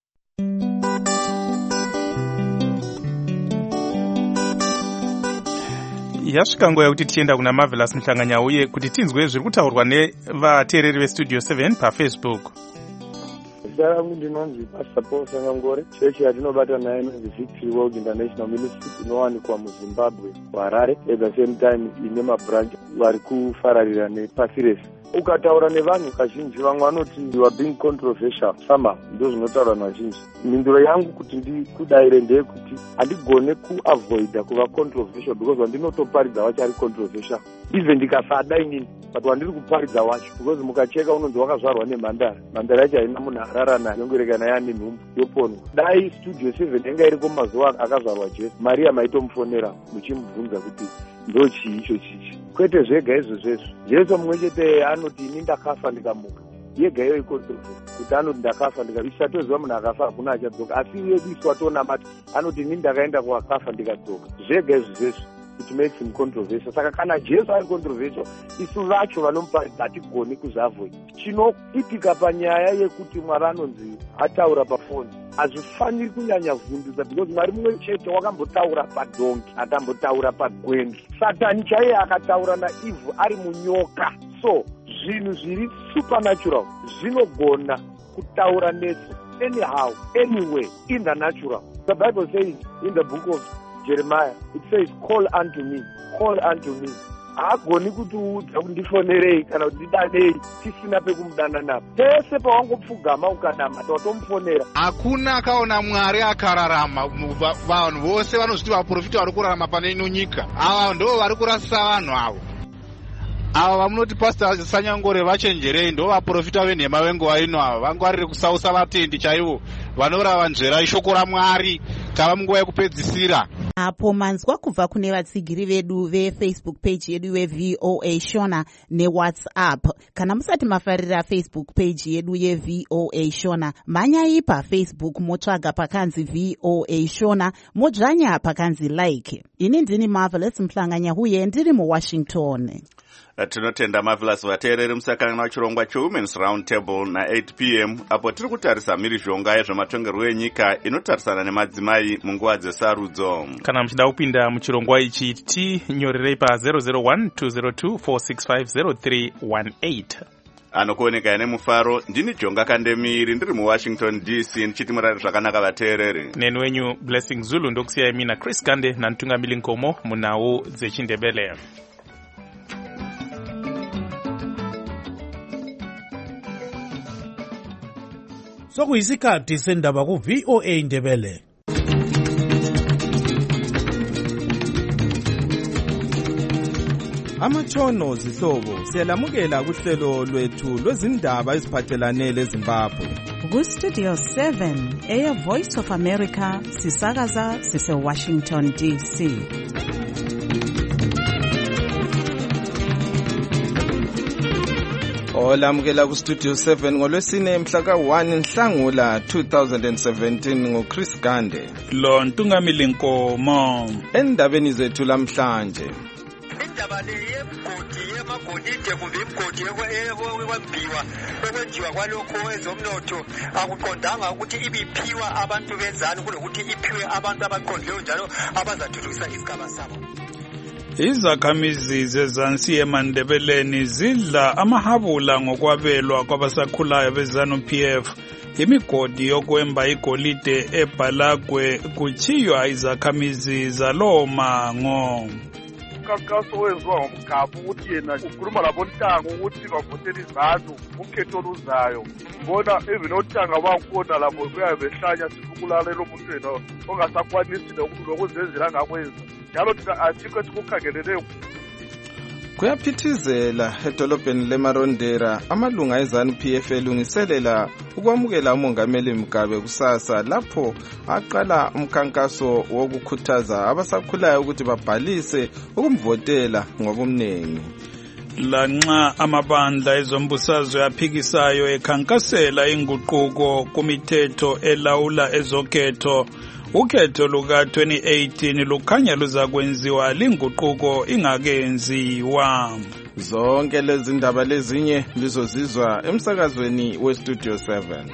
Yasvika nguva yekuti tienda kuna Marvelous Muhlanganya uye kuti tinzwe zviri kutaurwa nevateereri veStudio 7 paFacebook. Zita rangu ndinonzi Pastor Paul Sangangore. Chechi yatinobata nayo inonzi Victory World International Ministry inowanikwa muZimbabwe, Harare. At the same time ine mabranch vari kufararira nepasi rese. Ukataura nevanhu kazhinji vamwe vanoti you are being controversial somehow, ndo zvinotaurwa navazhinji. Mhinduro yangu kuti ndikudaire ndeyekuti handigone kuavoida kuva controversial because wandinotoparidza wacho ari controversial even ndikasada inini, but wandiri kuparidza wacho because mukacheka unonzi wakazvarwa nemhandara. Mhandara yacho haina munhu ararana anongorekana yaane nhumbu yoponwa. Dai Studio 7 yanga iriko mazuva akazvarwa Jesu, Maria maitomufonera muchimubvunza kuti ndo chii icho chichi. Kwete zvega izvozvezvo, Jesu mumwe chete anoti ini ndakafa ndikamuka. Yega iyo ikontroversi kuti anoti ndakafa ndikatoziva munhu akafa hakuna achadzoka, asi iye isu watonamata anoti ini ndakaenda kwakafa ndikadzoka. Zvega izvozvezvo it makes him controversial. Saka kana Jesu ari controversial, isu vacho vanomuparidza hatigoni kuzavoida. Chinoitika panyaya yekuti Mwari anonzi ataura pafoni hazvifaniri kunyanya vhundutsa because Mwari mumwe chete wakambotaura padhongi, akambotaura pagwenzi. Satani chaiye akataura naEvhu ari munyoka. So zvinhu zviri supernatural zvinogona kutaura nesu anyhow, anyway, in the natural. The Bible says in the book of Jeremiah, it says, call unto me, call unto me. Haagoni kutiudza kuti ndifonerei kana kuti ndidadei tisina pekumudana napo. Pese pawangopfugama ukanamata watomufonera. Hakuna akaona Mwari akararama. Vanhu vose vanozviti vaprofita vari kurarama pane ino nyika. Ava ndo vari kurasisa vanhu avo. Ava vamunoti Pastor Sanyangore vachenjerei ndo vaprofita venhema venguva ino ava vangwarire kusausa vatendi chaivo vanorava nzvera ishoko raMwari tava munguva yekupedzisira. Apo manzwa kubva kune vatsigiri vedu veFacebook page yedu yeVOA Shona neWhatsApp. Kana musati mafarira Facebook page yedu yeVOA Shona, manyai paFacebook motsvaga pakanzi VOA Shona, modzvanya pakanzi like. Ini ndini Marvelous Muhlanganya uye ndiri muWashington. Tinotenda Marvelous vateereri musakangana wachirongwa cheWomen's Round Table na8 p.m. apo tiri kutarisa mhirizhonga yezvematongerwo enyika inotarisana nemadzimai munguva dzesarudzo. Kana muchida kupinda muchirongwa ichi tinyorerei pa 001-202-465-0318. Anokuoneka nemufaro, ndini Jonga Kandemiri ndiri muWashington DC ndichiti murari zvakanaka vateereri. Neni wenyu Blessing Zulu ndokusiyai mina Chris Kande naNtungamili Nkomo munhau dzechindebele. sokuyisikhathi sendaba ku-VOA Indebele. Amatshono zihlobo siyalamukela kuhlelo lwethu lwezindaba eziphathelane leZimbabwe. Ku-Studio 7 Air Voice of America sisakaza sise-Washington DC. Olamukela ku-Studio 7 ngolwesine mhla ka-1 Nhlangula 2017 nguChris Gande. Lo Ntungamili Nkomo. Endabeni zethu lamhlanje. Indaba le yemgodi yemagolide kumbe imgodi yekwembiwa okwenziwa kwalokho ezomnotho akuqondanga ukuthi ibiphiwa abantu bezani kunokuthi iphiwe abantu abaqondileyo njalo abazathuthukisa isigaba sabo. Izakhamizi zezansi eMandebeleni zidla amahabula ngokwabelwa kwabasakhulayo beZANU-PF. Imigodi yokwemba igolide eBhalagwe kuchiywa izakhamizi zalowo mango. Umkhankaso wenziwa ngomgaba ukuthi yena ukhuluma laboNtanga ukuthi bavotele iZANU ukhetho oluzayo. Ngibona even oNtanga bakhona labo kuyabe behlanya sikulalela umuntu yena ongasakwanisi lokuzenzela ngakwenza. Njalo thina asikho esikukhangeleleyo. Kuyaphithizela edolobheni leMarondera amalunga eZANU-PF elungiselela ukwamukela umongameli Mugabe kusasa lapho aqala umkhankaso wokukhuthaza abasakhulayo ukuthi babhalise ukumvotela ngobumnengi. Lanxa amabandla ezombusazwe aphikisayo ekhankasela inguquko kumithetho elawula ezokhetho, ukhetho luka-2018 lukhanya luzakwenziwa linguquko ingakenziwa. Zonke lezi ndaba lezinye lizozizwa emsakazweni weStudio 7.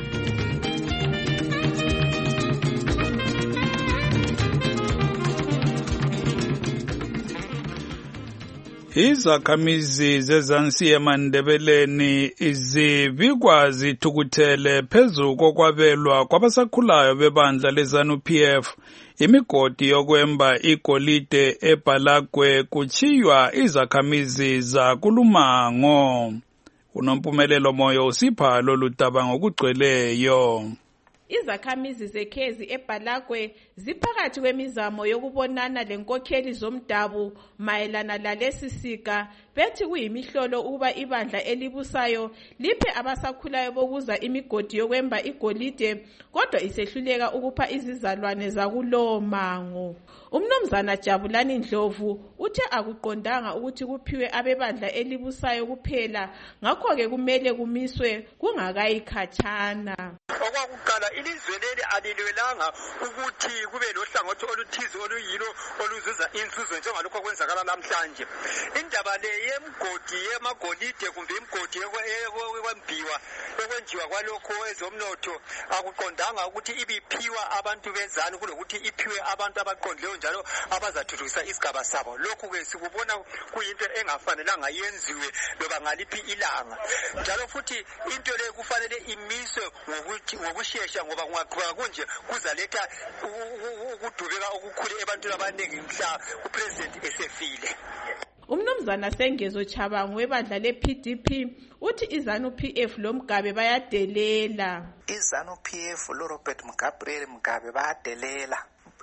Izakhamizi zezansi eMandebeleni zibikwa zithukuthele phezu kokwabelwa kwabasakhulayo bebandla leZANU-PF. Imigodi yokwemba igolide eBhalagwe kuchiywa izakhamizi zakulumango. Unompumelelo Moyo usipha lolu daba ngokugcweleyo. Izakhamizi zekhezi eBhalagwe ziphakathi kwemizamo yokubonana lenkokheli zomdabu mayelana lalesi sika, bethi kuyimihlolo ukuba ibandla elibusayo liphe abasakhulayo bokuza imigodi yokwemba igolide, kodwa isehluleka ukupha izizalwane zakulowo mango. Umnumzana Jabulani Ndlovu uthe akuqondanga ukuthi kuphiwe abebandla elibusayo kuphela, ngakho-ke kumele kumiswe kungakayikhatshana. Okwakuqala ilizwe leli alilwelanga ukuthi kube lohlangothi oluthize oluyilo oluzuza inzuzo njengalokho kwenzakala namhlanje. Indaba le yemgodi yemagolide kumbe imgodi yekwembiwa okwenziwa kwalokho ezomnotho akuqondanga ukuthi ibiphiwa abantu bezani kunokuthi iphiwe abantu abaqondileyo njalo abazathuthukisa isigaba sabo. Lokhu-ke sikubona kuyinto engafanelanga yenziwe loba ngaliphi ilanga, njalo futhi into le kufanele imiswe ngokushesha ngoba kungaqhubeka kunje kuzaletha ukudubeka okukhulu ebantwini abaningi mhla upresident esefile. Umnumzana Sengezo Chabangu webandla le-PDP uthi iZANU-PF lo Mugabe bayadelela. iZANU-PF lo Robert Mugabe bayadelela.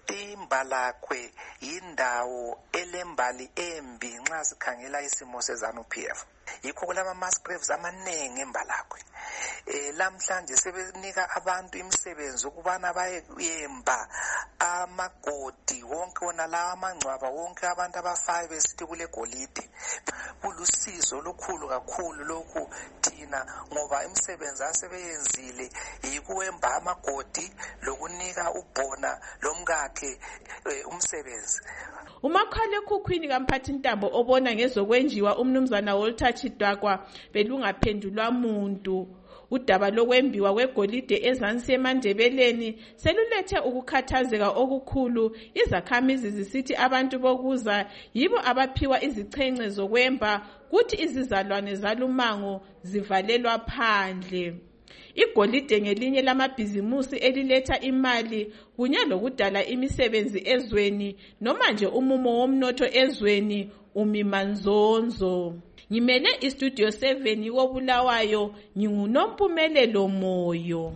IMbalakwe yindawo elembali embi nxa sikhangela isimo seZANU-PF. Yikho kulama mass graves amaningi eMbalakwe. Lamhlanje sebenika abantu imisebenzi ukubana bayemba amagodi wonke wona lawa amangcwaba wonke abantu abafayo besithi kule golide. Kulusizo olukhulu kakhulu lokhu thina ngoba imisebenzi asebeyenzile yikuwemba amagodi lokunika ubhona lomkakhe umsebenzi. Umakhalekhukhwini kamphathintambo obona ngezokwenjiwa umnumzana Walter Chidwakwa belungaphendulwa muntu. Udaba lokwembiwa kwegolide ezansi eMandebeleni selulethe ukukhathazeka okukhulu. Izakhamizi zisithi abantu bokuza yibo abaphiwa izichence zokwemba, kuthi izizalwane zalumango zivalelwa phandle. Igolide ngelinye lamabhizimusi eliletha imali kunye lokudala imisebenzi ezweni, noma nje umumo womnotho ezweni umimanzonzo. ngimele istudio 7 koBulawayo nginguNompumelelo Moyo.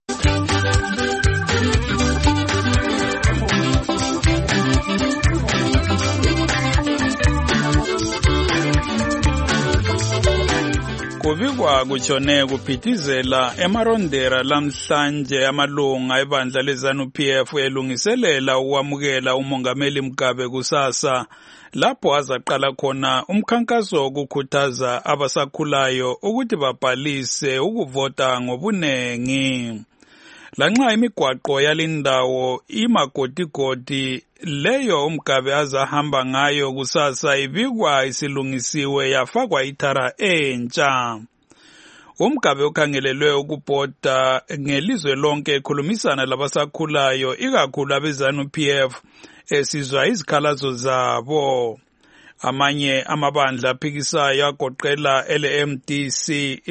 Kubikwa kutshone kuphithizela emarondera lamhlanje amalunga ebandla leZANU-PF elungiselela ukwamukela umongameli Mugabe kusasa lapho azaqala khona umkhankaso wokukhuthaza abasakhulayo ukuthi babhalise ukuvota ngobunengi. Lanxa imigwaqo yalindawo imagodigodi leyo uMgabe azahamba ngayo kusasa ibikwa isilungisiwe yafakwa ithara entsha. uMgabe ukhangelelwe ukubhoda ngelizwe lonke ekhulumisana labasakhulayo ikakhulu abeZANU-PF esizwa izikhalazo zabo. Amanye amabandla aphikisayo agoqela ele-MDC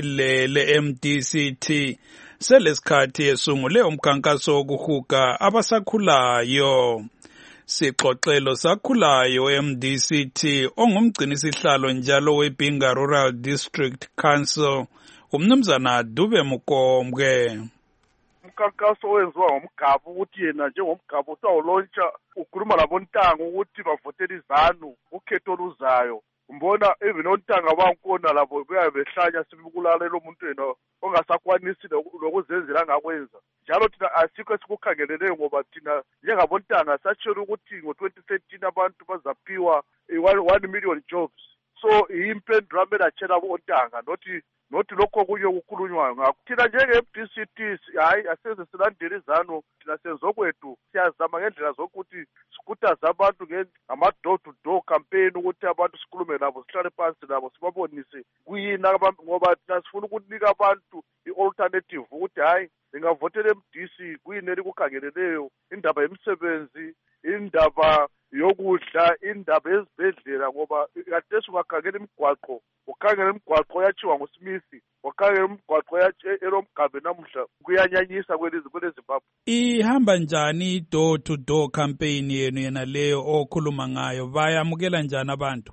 le-MDCT selesikhathi esungule umkhankaso wokuhuga abasakhulayo. Sixoxelo sakhulayo MDCT ongumgcinisihlalo njalo weBinga Rural District Council umnumzana Dube Mukombwe. Umkhankaso wenziwa ngomGabu ukuthi yena njengomGabu utawulontsha ukhuluma labontanga ukuthi bavotele iZANU ukhetho oluzayo. Umbona even ontanga bankona labo behlanya sibukulalela umuntu yena ongasakwanisi lokuzenzela angakwenza. Njalo thina asikho esikukhangeleleyo ngoba thina njengabontanga satshela ukuthi ngo-2013 abantu bazaphiwa 1 million jobs. So impendula amele atshela abontanga nothi lokho kunye kukhulunywayo ngakho. Thina njenge-MDCT hayi aseze silandele iZANU, thina senzokwethu siyazama ngendlela zokuthi sikhuthaze abantu ngama-door-to-door campaign ukuthi abantu sikhulume nabo, sihlale phansi nabo sibabonise kuyini ngoba thina sifuna ukunika abantu i-alternative ukuthi hayi ngingavotela MDC kuyini elikukhangeleleyo, indaba yemisebenzi, indaba yokudla, indaba yezibhedlela ngoba kade ungakhangela imigwaqo, ukhangela imigwaqo yachiwa nguSmith, ukhangela imigwaqo eloMgabe namuhla kuyanyanyisa kweleZimbabwe. Ihamba njani i-door-to-door campaign yenu yena leyo okhuluma ngayo? Bayamukela njani abantu?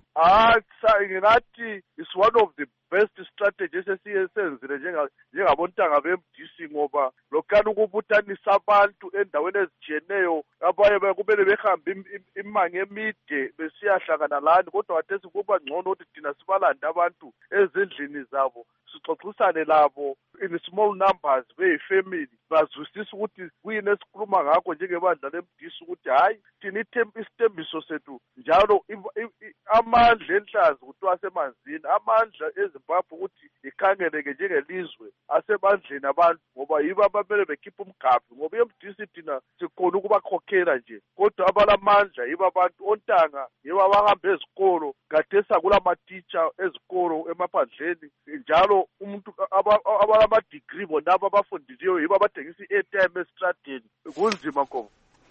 Ngingathi it's one of the best strategies esiyenzile njengabontanga be-MDC ngoba lokani ukubuthanisa abantu endaweni ezijiyeneyo abanye kumele behambe imango emide besiyahlangana lani, kodwa khathesi kuba ngcono ukuthi thina sibalande abantu ezindlini zabo sixoxisane labo in small numbers beyifamily bazwisisa ukuthi kuyini esikhuluma ngakho njengebandla le-MDC ukuthi hayi thina isithembiso sethu njalo amandla enhlazi kuthiwa asemanzini, amandla eZimbabwe ukuthi ikhangeleke njengelizwe asemandleni abantu ngoba yibo abamele bekhipha uMgabe ngoba i-MDC thina sikhona ukubakhokhela nje, kodwa abalamandla yibo abantu ontanga, yibo abahambe ezikolo khathesi akulamatitsha ezikolo emaphandleni njalo umuntu abalama-degree bonabo abafundiliyo yibo abathengisa i-airtime esitradeni kunzima nkomo.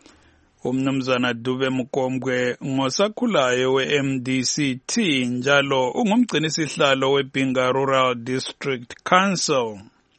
Umnumzana Dube Mukombwe ngosakhulayo we-MDCT njalo ungumgcinisihlalo weBinga Rural District Council.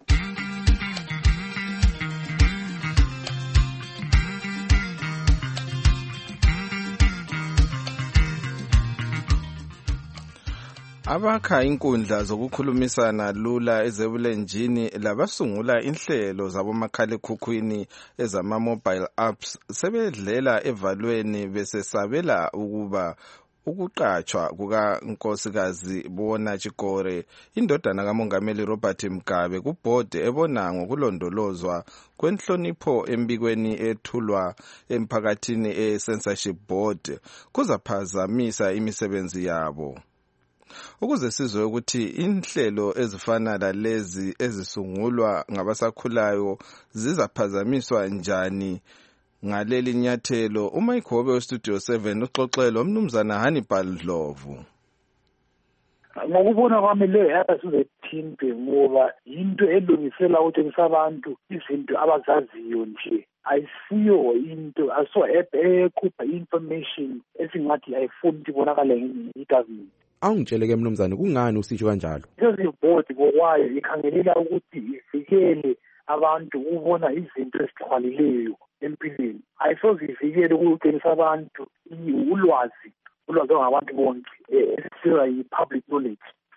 Abakha inkundla zokukhulumisana lula ezebulenjini labasungula inhlelo zabomakhalekhukhwini ezama-mobile apps sebedlela evalweni besesabela ukuba ukuqatshwa kukankosikazi Bona Chikore indodana kamongameli Robert Mugabe kubhodi ebona ngokulondolozwa kwenhlonipho embikweni ethulwa emphakathini e-censorship board kuzaphazamisa imisebenzi yabo. Ukuze sizwe ukuthi inhlelo ezifana lalezi ezisungulwa ngabasakhulayo zizaphazamiswa njani ngaleli nyathelo, uMike Hobe weStudio 7 uxoxela umnumzana Hannibal Dlovu. Ngokubona kwami le asizethinte ngoba into elungisela ukuthi abantu izinto abazaziyo nje ayisiyo into aso ekhupha information esingathi ayifuni ukuthi ibonakale ngegovernment. Awungitsheleke mnumzane kungani usisho kanjalo? Lezi board ngokwayo ikhangelela ukuthi ivikele abantu ukubona izinto ezixhwalileyo empilweni. Ayisoze ivikele ukuqinisa abantu ulwazi ngabantu bonke esisiwa yi-public knowledge.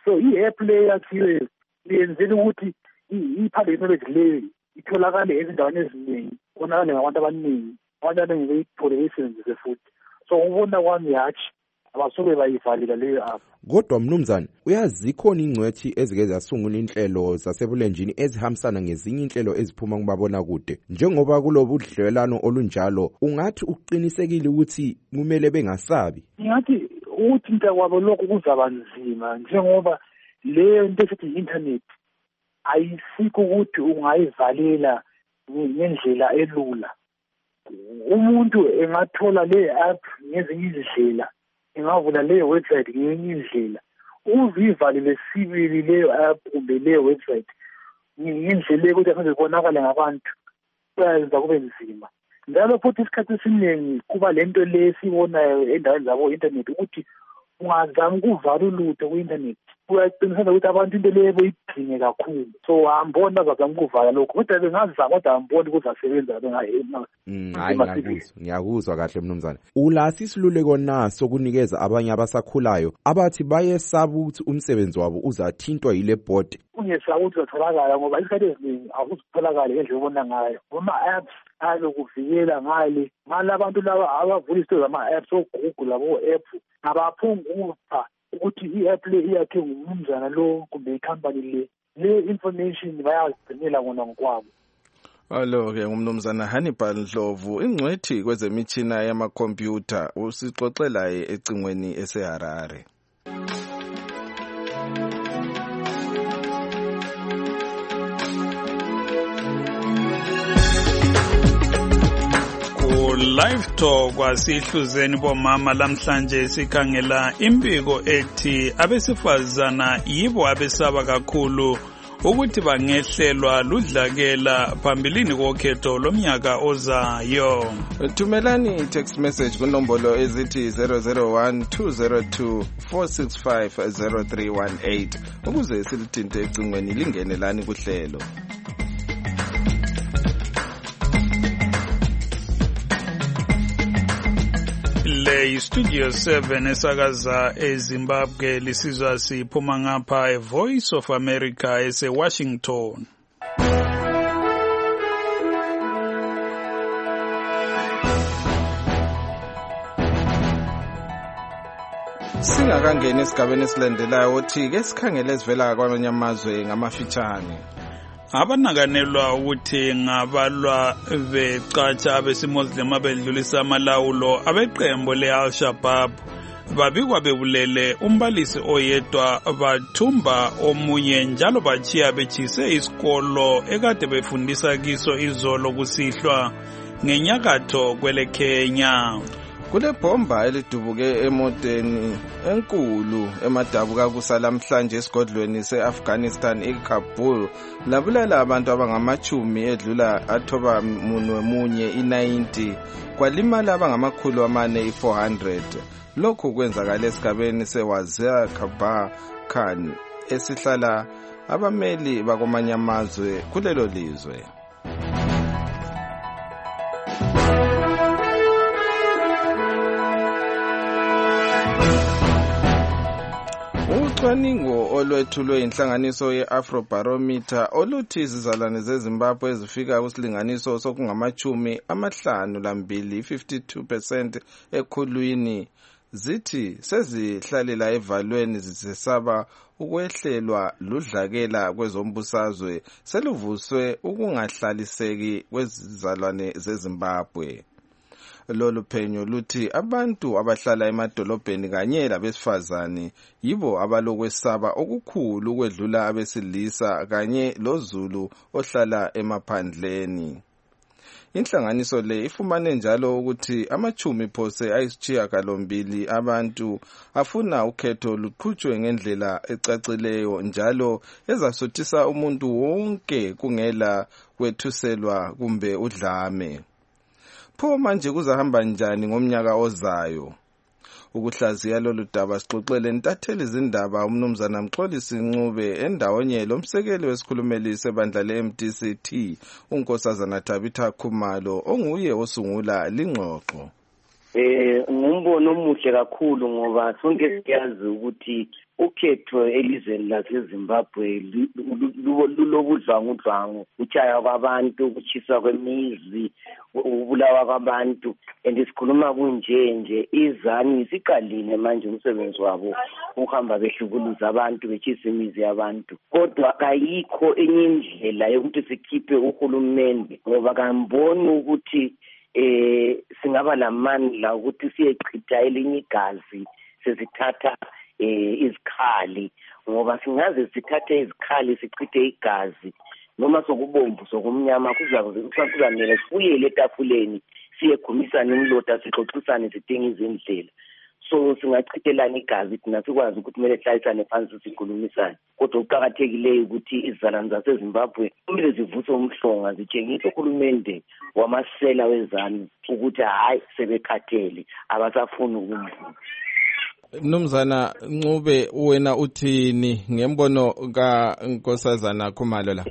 So i-app leyo yakhiwe yenzela ukuthi i-public knowledge leyo itholakale ezindaweni eziningi, konakale ngabantu abaningi, abantu abaningi beyithole beyisebenzise futhi. So ubona kwami hatshi abasoke bayivalile leyo app. Kodwa mnumzane, uyazi khona ingcwethi ezike zasungula inhlelo zasebulenjini ezihambisana ngezinye inhlelo eziphuma kubabona kude. Njengoba kulobu budlelwano olunjalo, ungathi uqinisekile ukuthi kumele bengasabi? Ngathi ukuthinta kwabo lokho kuzaba nzima njengoba leyo nto esithi i-internet ayisikho ukuthi ungayivalela ngendlela elula. Umuntu engathola le app ngezinye izindlela, engavula leyo website ngenye indlela, uzivalile sibili leyo app kumbe leyo website ngendlela ukuthi afanele kubonakale ngabantu, kuyenza kube nzima. Njalo futhi isikhathi esiningi kuba lento le sibonayo endaweni zabo internet ukuthi ungazama ukuvala ulutho ku-internet uyaqiniseka ukuthi abantu into leyo boyidinge kakhulu. So ambona bazama ukuvala lokho, kodwa bengazama kodwa amboni kuzasebenza hayi ngiyakuzwa kahle mnumzane. Ulasi isiluleko naso kunikeza abanye abasakhulayo abathi bayesaba ukuthi umsebenzi wabo uzathintwa yile board? Ungesaba ukuthi uzatholakala ngoba isikhathi esiningi awuzitholakali ngendlela obona ngayo. Ama-apps azokuvikela ngale abantu laba abavula izinto zama-apps oGoogle labo-app abaphungupha ukuthi i-app le iyakhe ngumnumzana lo kumbe ikhampani le information bayazigcinela wona ngokwabo. Alo-ke ngumnumzana Hannibal Ndlovu, ingcwethi kwezemitshina yamakhompyutha, usixoxela ecingweni eseHarare. Live Talk wasihluzeni bomama lamhlanje sikhangela impiko ethi abesifazana yibo abesaba kakhulu ukuthi bangehlelwa ludlakela phambilini kokhetho lomnyaka ozayo. Thumelani text message kunombolo ezithi 001-202-465-0318 ukuze silithinte ecingweni lingenelani kuhlelo. Le Studio 7 esakaza eZimbabwe lisizwa siphuma ngapha Voice of America ese-Washington. Singakangeni esigabeni esilandelayo othi ke sikhangele esivela kwamanye amazwe ngamafitshane. Abanakanelwa ukuthi ngabalwa becatsha abesimoslim abedlulisa amalawulo abeqembo le-Al-Shabaab babikwa bebulele umbalisi oyedwa bathumba omunye njalo bachiya bechise isikolo ekade befundisa kiso izolo kusihlwa ngenyakatho kwele Kenya. Kule bhomba elidubuke emoteni enkulu emadabuka kusalamhlanje esigodlweni se-Afghanistan eKabul labulala abantu abangamachumi edlula athoba munye i-90 kwalimala abangamakhulu amane i-400. Lokhu kwenzakala esigabeni seWazir Khabar Khan esihlala abameli bakwamanye amazwe kulelo lizwe. Ucwaningo olwethulwe inhlanganiso ye-Afrobarometer oluthi izizalwane zeZimbabwe ezifika kusilinganiso sokungamachumi 52 52% ekhulwini zithi sezihlalela evalweni zisesaba ukwehlelwa ludlakela kwezombusazwe seluvuswe ukungahlaliseki kwezizalwane zeZimbabwe. Lolu phenyo luthi abantu abahlala emadolobheni kanye labesifazane yibo abalokwesaba okukhulu ukwedlula abesilisa kanye lozulu ohlala emaphandleni. Inhlanganiso le ifumane njalo ukuthi amachumi phose ayisishiyagalombili abantu afuna ukhetho luqhutshwe ngendlela ecacileyo njalo ezasuthisa umuntu wonke kungela kwethuselwa kumbe udlame. Pho manje kuzahamba njani ngomnyaka ozayo? Ukuhlaziya lolu daba sixoxele ntatheli izindaba umnumzana Mxolisi Ncube endawonye lomsekeli wesikhulumeli sebandla le-MDCT uNkosazana Tabitha Khumalo onguye osungula lingxoxo. Ngumbono omuhle kakhulu ngoba sonke siyazi ukuthi ukhetho elizweni laseZimbabwe lulobudlwangudlwangu, utshaya kwabantu, ukuchiswa kwemizi, ukubulawa kwabantu, and sikhuluma kunje izani isiqalile manje umsebenzi wabo ukuhamba behlukuluza abantu, betshisa imizi yabantu. Kodwa kayikho enye indlela yokuthi sikhiphe uhulumende, ngoba kamboni ukuthi singaba lamandla ukuthi siyechitha elinye igazi sesithatha izikhali, ngoba singaze sithathe izikhali sichithe igazi noma sokubomvu sokumnyama kuzamele sibuyele etafuleni siyegumisana imlota sixoxisane sidinga izindlela. So singachithelana igazi thina sikwazi ukuthi kumele sihlalisane phansi sikhulumisane. Kodwa uqakathekileyo ukuthi izizalwane zaseZimbabwe kumele zivuse umhlonga zitshengise uhulumende wamasela wezanu ukuthi hayi sebekhathele abasafuni ukumvuma. Mnumzana Ncube, wena uthini ngembono kaNkosazana Khumalo la?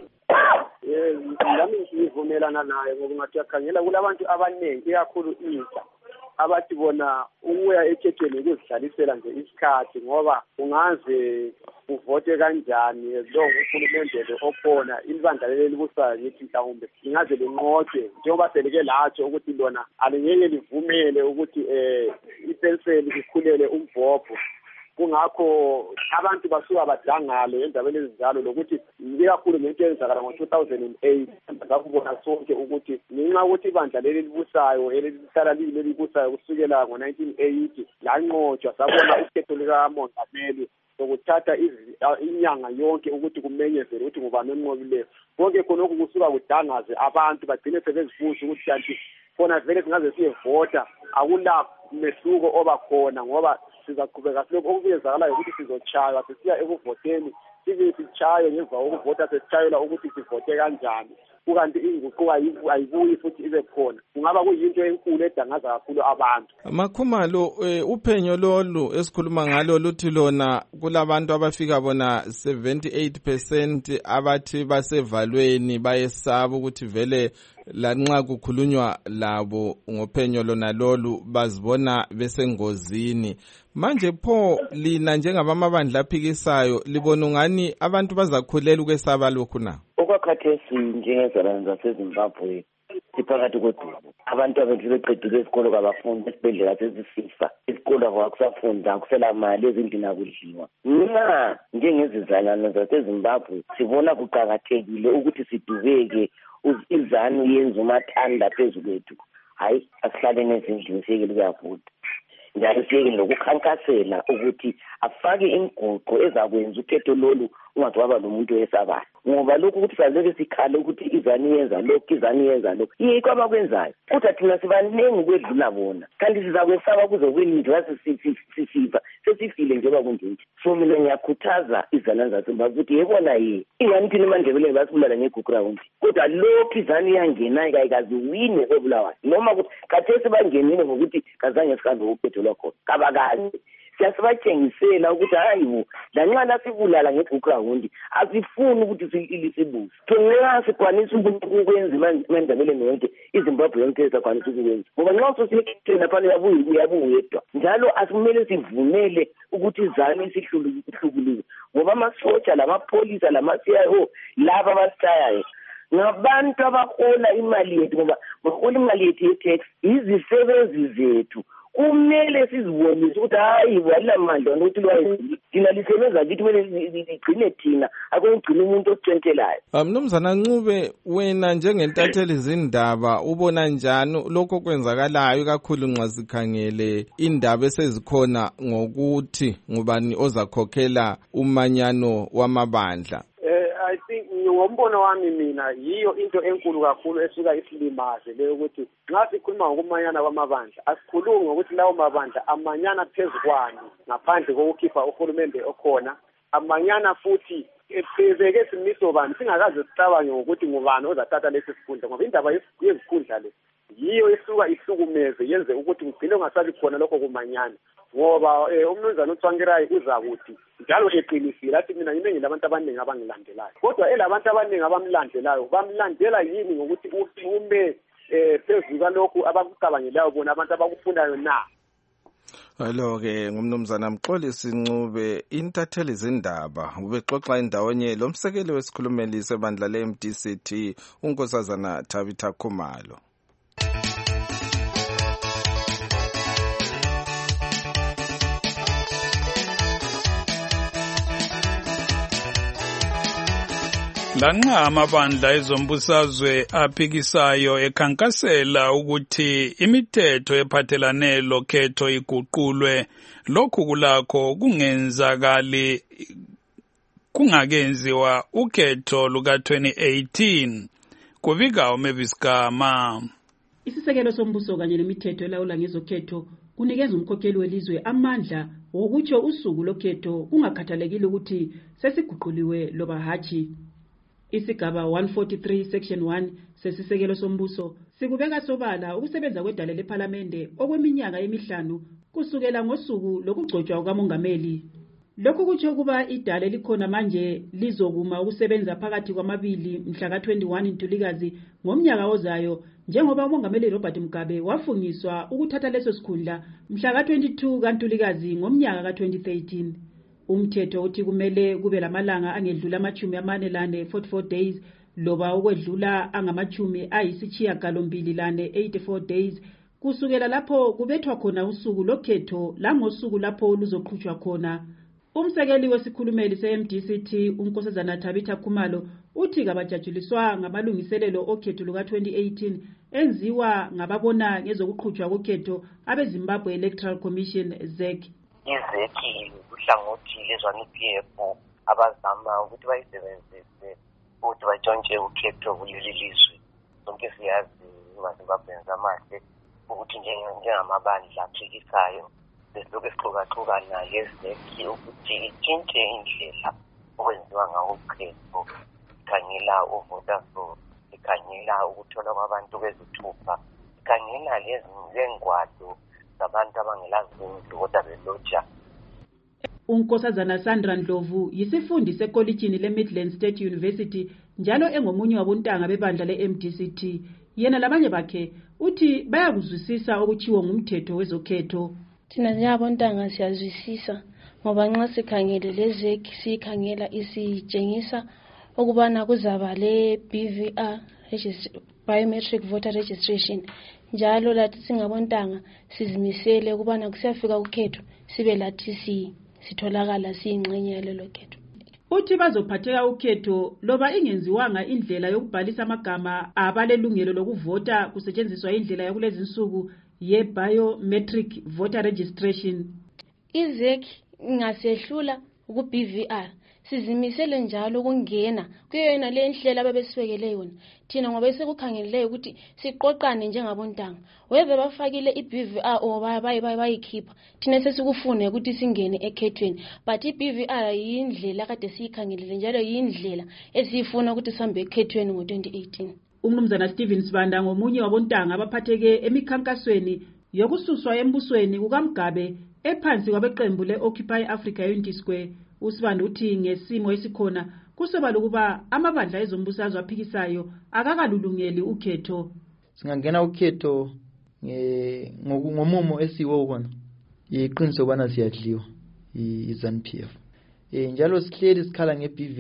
Nami ngivumelana naye ngoba ngathi yakhangela kulabantu abaningi ikakhulu intsha abathi bona ukuya ekhethweni ukuzihlalisela nje isikhathi, ngoba ungaze uvote kanjani lo uhulumende okhona ibandla leli libusayo ngithi mhlawumbe lingaze linqotshwe njengoba selike latsho ukuthi lona alingeke livumele ukuthi ipenseli ikhulele umvobho. Kungakho abantu basuka badangale endabeni ezinjalo lokuthi ikakhulu ngento eyenzakala ngo-2008 ngakubona sonke ukuthi ngenxa ukuthi ibandla leli libusayo elihlala libusayo kusukela ngo-1980 lanqotshwa sabona ukhetho likamongameli sokuthatha inyanga yonke ukuthi kumenyezele ukuthi ngubani onqobileyo. Konke khonokhu kusuka kudangaze abantu bagcine sebezibuza ukuthi kanti khona vele singaze siyevota akula mehluko obakhona, ngoba sizaqhubeka silokhu okuyenzakalayo ukuthi sizotshaywa sisiya ekuvoteni sibe sichaye ngemva kokuvota sesitshayela ukuthi sivote kanjani, kukanti inguquko ayibuyi futhi ibe khona. Kungaba kuyinto enkulu edangaza kakhulu abantu. Makhumalo, uphenyo lolu esikhuluma ngalo luthi lona kulabantu abafika bona 78% abathi basevalweni bayesaba ukuthi vele lanxa kukhulunywa labo ngophenyo lona lolu bazibona besengozini. Manje pho lina njengabamabandla aphikisayo libona ungani abantu bazakhulela ukwesaba lokhu na? Okwakhathesi njengezalwane zaseZimbabwe siphakathi kodumo. Abantu abethu beqedile isikolo kabafundi esibhedlela sesisifa, isikolo kwakusafunda akusela mali, ezindlini akudliwa. Mina njengezizalwane zaseZimbabwe sibona kuqakathekile ukuthi sidubeke izanu yenza umathanda phezu kwethu. Hayi, asihlaleni ezindlini siyekele ukuyavota. Njalo siyekele lokukhankasela ukuthi afake inguquko ezakwenza ukhetho lolu ungathi waba nomuntu oyesabayo, ngoba lokhu ukuthi sazeke sikhala ukuthi izani yenza lokhu izani yenza lokhu yikho abakwenzayo. Kodwa thina sibaningi ukwedlula bona, kanti sizakwesaba kuze kweningi sisifa sesifile njengoba kunjeni. So mina ngiyakhuthaza izalwane zaseZimbabwe ukuthi yebona ingani thina eMandebeleni basibulala ngeGugu Round, kodwa lokhu izani yangena kayikaziwine kobulawayo, noma ukuthi khathesi bangenile ngokuthi kazange sihambe ukhetho lwakhona kabakazi. Siyasibatshengisela ukuthi hayibo lanxa lasibulala ngeGugu Round asifuni ukuthi sibuze. Thina sikwanisa ukwenza eMandebeleni yonke, iZimbabwe yonke sakwanisa ukwenza, ngoba nxa usosiyekhethweni phana uyabuyedwa. Njalo asimele sivumele ukuthi izani isihlukuluke, ngoba amasotsha lamapholisa lama-CIO laba abasitayayo ngabantu abahola imali yethu, ngoba bahola imali yethu ye-tax, izisebenzi zethu. Kumele sizibonise ukuthi hayi walamandla nokuthi thina lisebenza kithi kumele ligcine thina akugcina umuntu ositshentelayo. Mnumzana Ncube, wena njengentatheli zindaba ubona njani lokho kwenzakalayo kakhulu nxa sikhangele indaba esezikhona ngokuthi ngubani ozakhokhela umanyano wamabandla? I think ngombono wami mina yiyo into enkulu kakhulu esuka isilimaze leyo ukuthi nxa sikhuluma ngokumanyana kwamabandla asikhulumi ngokuthi lawo mabandla amanyana phezu kwani ngaphandle kokukhipha uhulumende okhona, amanyana futhi ebeke simiso bani singakaze sicabange ngokuthi ngubani ozathatha lesi sikhundla, ngoba indaba yezikhundla le yiyo esuka ihlukumeze yenze ukuthi kugcine ungasabi khona lokho kumanyana, ngoba umnumzana uTsvangirai uza kuthi njalo eqinisile athi mina yini ngilabantu abaningi abangilandelayo, kodwa elabantu abaningi abamlandelayo bamlandela yini ngokuthi ume phezu kwalokhu abakucabangelayo bona abantu abakufunayo na? Lo-ke ngumnumzana Mxolisi Ncube, intatheli zindaba ubexoxa indawonye lomsekeli wesikhulumeli sebandla le-MDCT uNkosazana Tabitha Khumalo. Lanxa amabandla ezombusazwe aphikisayo ekhankasela ukuthi imithetho ephathelane lokhetho iguqulwe, lokhu kulakho kungakenziwa ukhetho luka-2018. Kuvika uMavis Gama. Isisekelo sombuso kanye nemithetho elawula ngezokhetho kunikeza umkhokheli welizwe amandla wokutsho usuku lokhetho kungakhathalekile ukuthi sesiguquliwe loba hatshi. Isigaba 143 section 1 sesisekelo sombuso sikubeka sobala ukusebenza kwedale lephalamende okweminyaka emihlanu kusukela ngosuku lokugcotshwa kukamongameli. Lokhu kutsho kuba idale likhona manje lizokuma ukusebenza phakathi kwamabili mhla ka-21 Ntulikazi ngomnyaka ozayo, njengoba umongameli Robert Mugabe wafungiswa ukuthatha leso sikhundla mhla ka-22 kaNtulikazi ngomnyaka ka-2013. Umthetho uthi kumele kube lamalanga angedlula 44 days loba ukwedlula angamachumi ayisishiyagalombili 84 days kusukela lapho kubethwa khona usuku lokhetho langosuku lapho luzoqhutshwa khona. Umsekeli wesikhulumeli se-MDCT uNkosazana Tabitha Khumalo uthi kabajajuliswa ngamalungiselelo okhetho luka-2018 enziwa ngababona ngezokuqhutshwa kokhetho abeZimbabwe Electoral Commission ZEC. Izeki uhlangothi lezwaNPF abazama ukuthi bayisebenzise ukuthi batshontshe ukhetho kuleli lizwe. Sonke siyazi amaZimbabweans amahle ukuthi njengamabandla aphikisayo besilokhu sixukaxukana lezeki ukuthi itshintshe indlela okwenziwa ngawo ukhetho, ikhangela uvota for, ikhangela ukuthola kwabantu bezithupha, ikhangela lezingwalo zabantu abangelazindlu kodwa beloja. uNkosazana Sandra Ndlovu yisifundi sekolitshini leMidland State University njalo engomunye wabontanga bebandla le-MDCT. Yena labanye bakhe uthi bayakuzwisisa okutshiwo ngumthetho wezokhetho. Thina njengabontanga siyazwisisa ngoba nxa sikhangele lezeki sikhangela isitshengisa ukubana kuzaba le BVR biometric voter registration, njalo lathi singabontanga sizimisele ukubana kusiyafika ukhetho sibe lathi sitholakala siyingxenye yalelo khetho. Uthi bazophatheka ukhetho loba ingenziwanga indlela yokubhalisa amagama abalelungelo lokuvota kusetshenziswa indlela yakulezi insuku ye-biometric voter registration. Izeki ingasehlula ku-BVR sizimisele njalo ukungena kuyo yona le ndlela ababesibekele yona. Thina ngoba besekukhangeleleyo ukuthi siqoqane njengabontanga, whether bafakile i-BVR or bayikhipha, thina sesikufune ukuthi singene ekhethweni, but i-BVR yindlela kade siyikhangelele njalo yindlela esiyifuna ukuthi sihambe ekhethweni ngo-2018. Umnumzana Stephen Sibanda ngomunye wabontanga abaphatheke emikhankasweni yokususwa embusweni kukaMgabe ephansi kwabeqembu le-Occupy Africa Unity Square. Usibanda uthi ngesimo esikhona kusobala ukuba amabandla ezombusazwe aphikisayo akakalulungeli ukhetho. Singangena ukhetho ngomumo esiwo kona iqiniso ukubana siyadliwa iZANU-PF. Njalo sihleli sikhala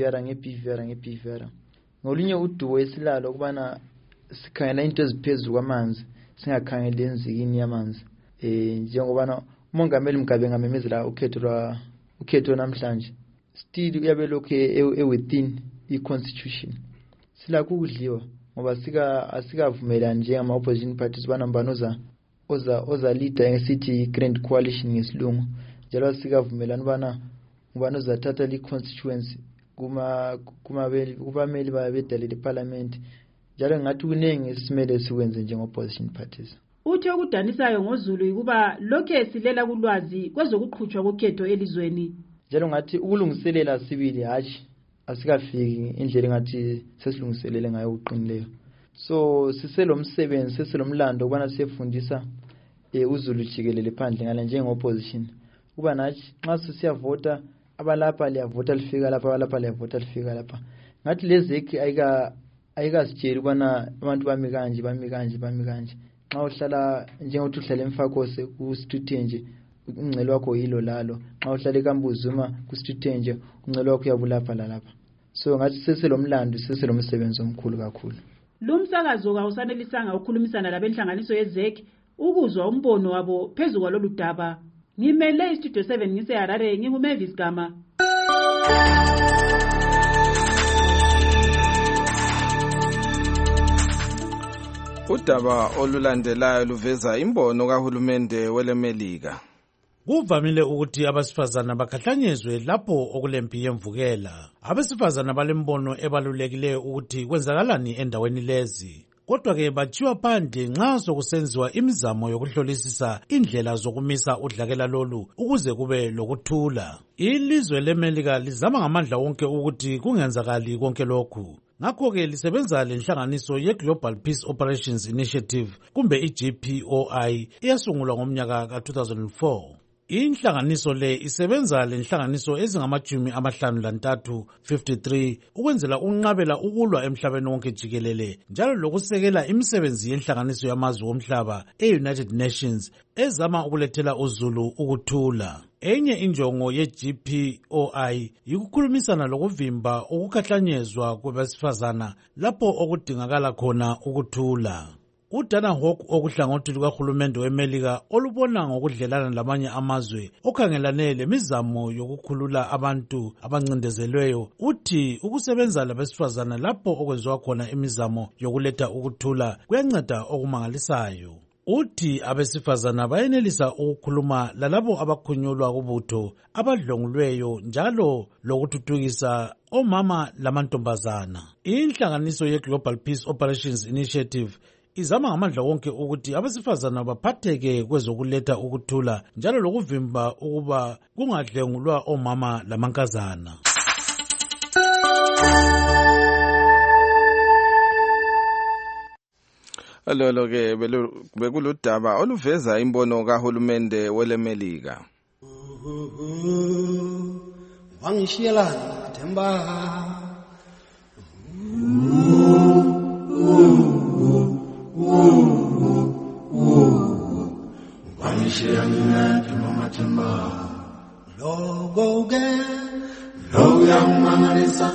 nge-BVR ngolunye udubo esilalo ukubana sikhangela into eziphezulu kwamanzi singakhangeli enzikini yamanzi. Njengobana umongameli Mugabe ngamemezela ukhetho namhlanje still uyabe lokho within i-constitution. Silakho ukudliwa ngoba asikavumelani njengama opposition parties banambanoza oza leader ngesithi grand coalition ngesilungu, njalo asikavumelani ubana uzathatha i-constituency kumameli babedale leparliament, njalo ngathi kunengi esimele sikwenze njenge-opposition parties. Uthi okudanisayo ngoZulu ukuba lokho silela kulwazi kwezokuqhutshwa kokhetho elizweni. Njalo ngathi ukulungiselela sibili hatshi asikafiki indlela ngathi sesilungiselele ngayo uqinileyo. So siselomsebenzi seselomlando ukubana siyefundisa uZulu jikelele phandle ngale njenge-opposition kuba nathi nxa sisiyavota abalapha liyavota lifika lapha, abalapha liyavota lifika lapha. Ngathi lezeki ayikasitsheli ukubana abantu bami kanje. Nxa uhlala njengokuthi uhlala eMfakose ku-street nje ungcelo wakho yilo lalo. Xa uhlala eKambuzuma ku-street nje ungcelo wakho uyabulapha lalapha. So ngathi seselomlando seselomsebenzi omkhulu kakhulu. Lumsakazo kawusanelisanga ukukhulumisana labenhlanganiso yezeki ukuzwa umbono wabo phezu kwalolu daba. Ngimele iStudio 7 ngiseHarare nginguMavis Gama. Udaba olulandelayo luveza imbono kahulumende welemelika. Kuvamile ukuthi abasifazana bakhahlanyezwe lapho okulempi yemvukela. Abasifazana balembono ebalulekileyo ukuthi kwenzakalani endaweni lezi. Kodwa-ke bathiwa phandle nxa sokusenziwa imizamo yokuhlolisisa indlela zokumisa udlakela lolu ukuze kube lokuthula. Ilizwe leMelika lizama ngamandla wonke ukuthi kungenzakali konke lokhu. Ngakho-ke lisebenza lenhlanganiso ye-Global Peace Operations Initiative kumbe i-GPOI eyasungulwa ngomnyaka ka-2004. Inhlanganiso le isebenza lenhlanganiso ezingama-53 53 ukwenzela unqabela ukulwa emhlabeni wonke jikelele njalo lokusekela imisebenzi yenhlanganiso yamazwe omhlaba e-United Nations ezama ukulethela uzulu ukuthula. Enye injongo ye-GPOI yikukhulumisana lokuvimba ukukhahlanyezwa kwabesifazana lapho okudingakala khona ukuthula. UDana Hawk okuhlangothi lukahulumende weMelika olubona ngokudlelana lamanye amazwe okhangelane lemizamo yokukhulula abantu abancindezelweyo uthi ukusebenza labesifazana lapho okwenziwa khona imizamo yokuletha ukuthula kuyanceda okumangalisayo. Uthi abesifazana bayenelisa ukukhuluma lalabo abakhunyulwa kubutho abadlongulweyo njalo lokuthuthukisa omama lamantombazana. Inhlanganiso ye-Global Peace Operations Initiative izama ngamandla wonke ukuthi abesifazana baphatheke kwezokuletha ukuthula njalo lokuvimba ukuba kungadlengulwa omama lamankazana. Lolo-ke bekuludaba oluveza imbono kahulumende welemelika. Wangishiyelana Themba Wangishiyelana Themba Logo yamangalisa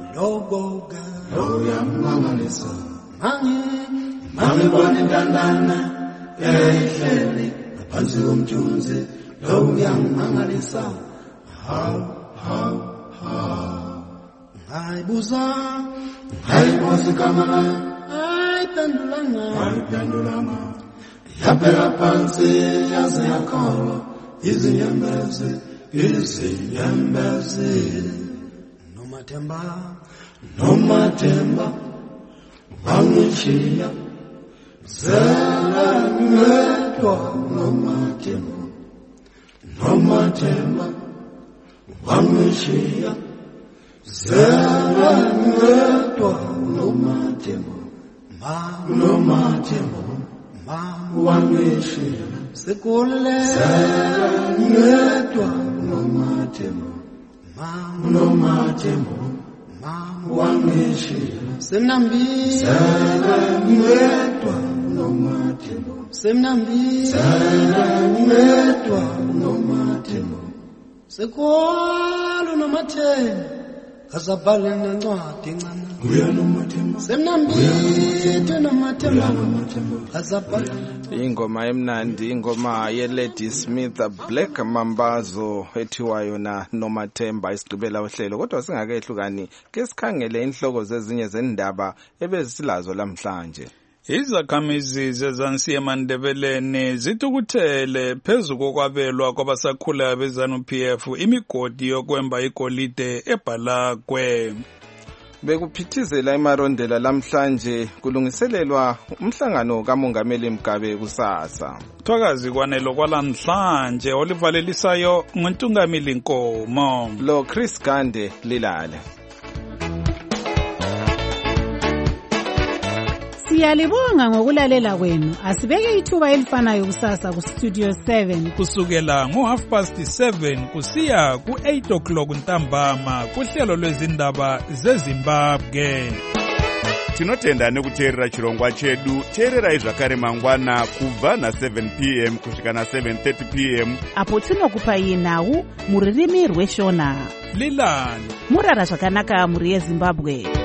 Logo yamangalisa Mami bani dandana ehleli ngaphansi komthunzi lo uyangimangalisa ngayibuza igama ayiphendulanga yaphela phansi yaze yakholwa izinyembezi nomathemba wangishiya Zelangedwa nomathemba wangishiya Zelangedwa nomathemba wangishiya Sekule Zelangedwa nomathemba wangishiya Semnambiyedwa Semnambiyedwa nomathemba Sekwalo nomathemba Kasabhale nencwadi encane Uya nomathemba Semnambiyedwa nomathemba Kasabhale ingoma emnandi ingoma ye-Lady Smith Black Mambazo ethiwayo na nomathemba isigqibela uhlelo kodwa singakehlukani ke sikhangele inhloko zezinye zendaba ebezisilazo lamhlanje. Izakhamizi zezansi eMandebeleni zithukuthele phezu kokwabelwa kwabasakhula beZANU-PF imigodi yokwemba igolide eBhalakwe. Bekuphithizela emarondela lamhlanje kulungiselelwa umhlangano kaMongameli Mugabe kusasa. Thwakazi kwanelo kwalamhlanje olivalelisayo nguNtungamili Nkomo. Lo Chris Gande Lilale. Siyalibonga ngokulalela kwenu. Asibeke ithuba elifanayo kusasa ku Studio 7 kusukela ngo7:30 kusiya ku8 o'clock ntambama kuhlelo lwezindaba zeZimbabwe. tinotenda nekuteerera chirongwa chedu. teererai zvakare mangwana kubva na7 p.m. kusvika na7:30 p.m. apo tinokupai nhau muririmi rweshona. lilani murara zvakanaka muri yezimbabwe.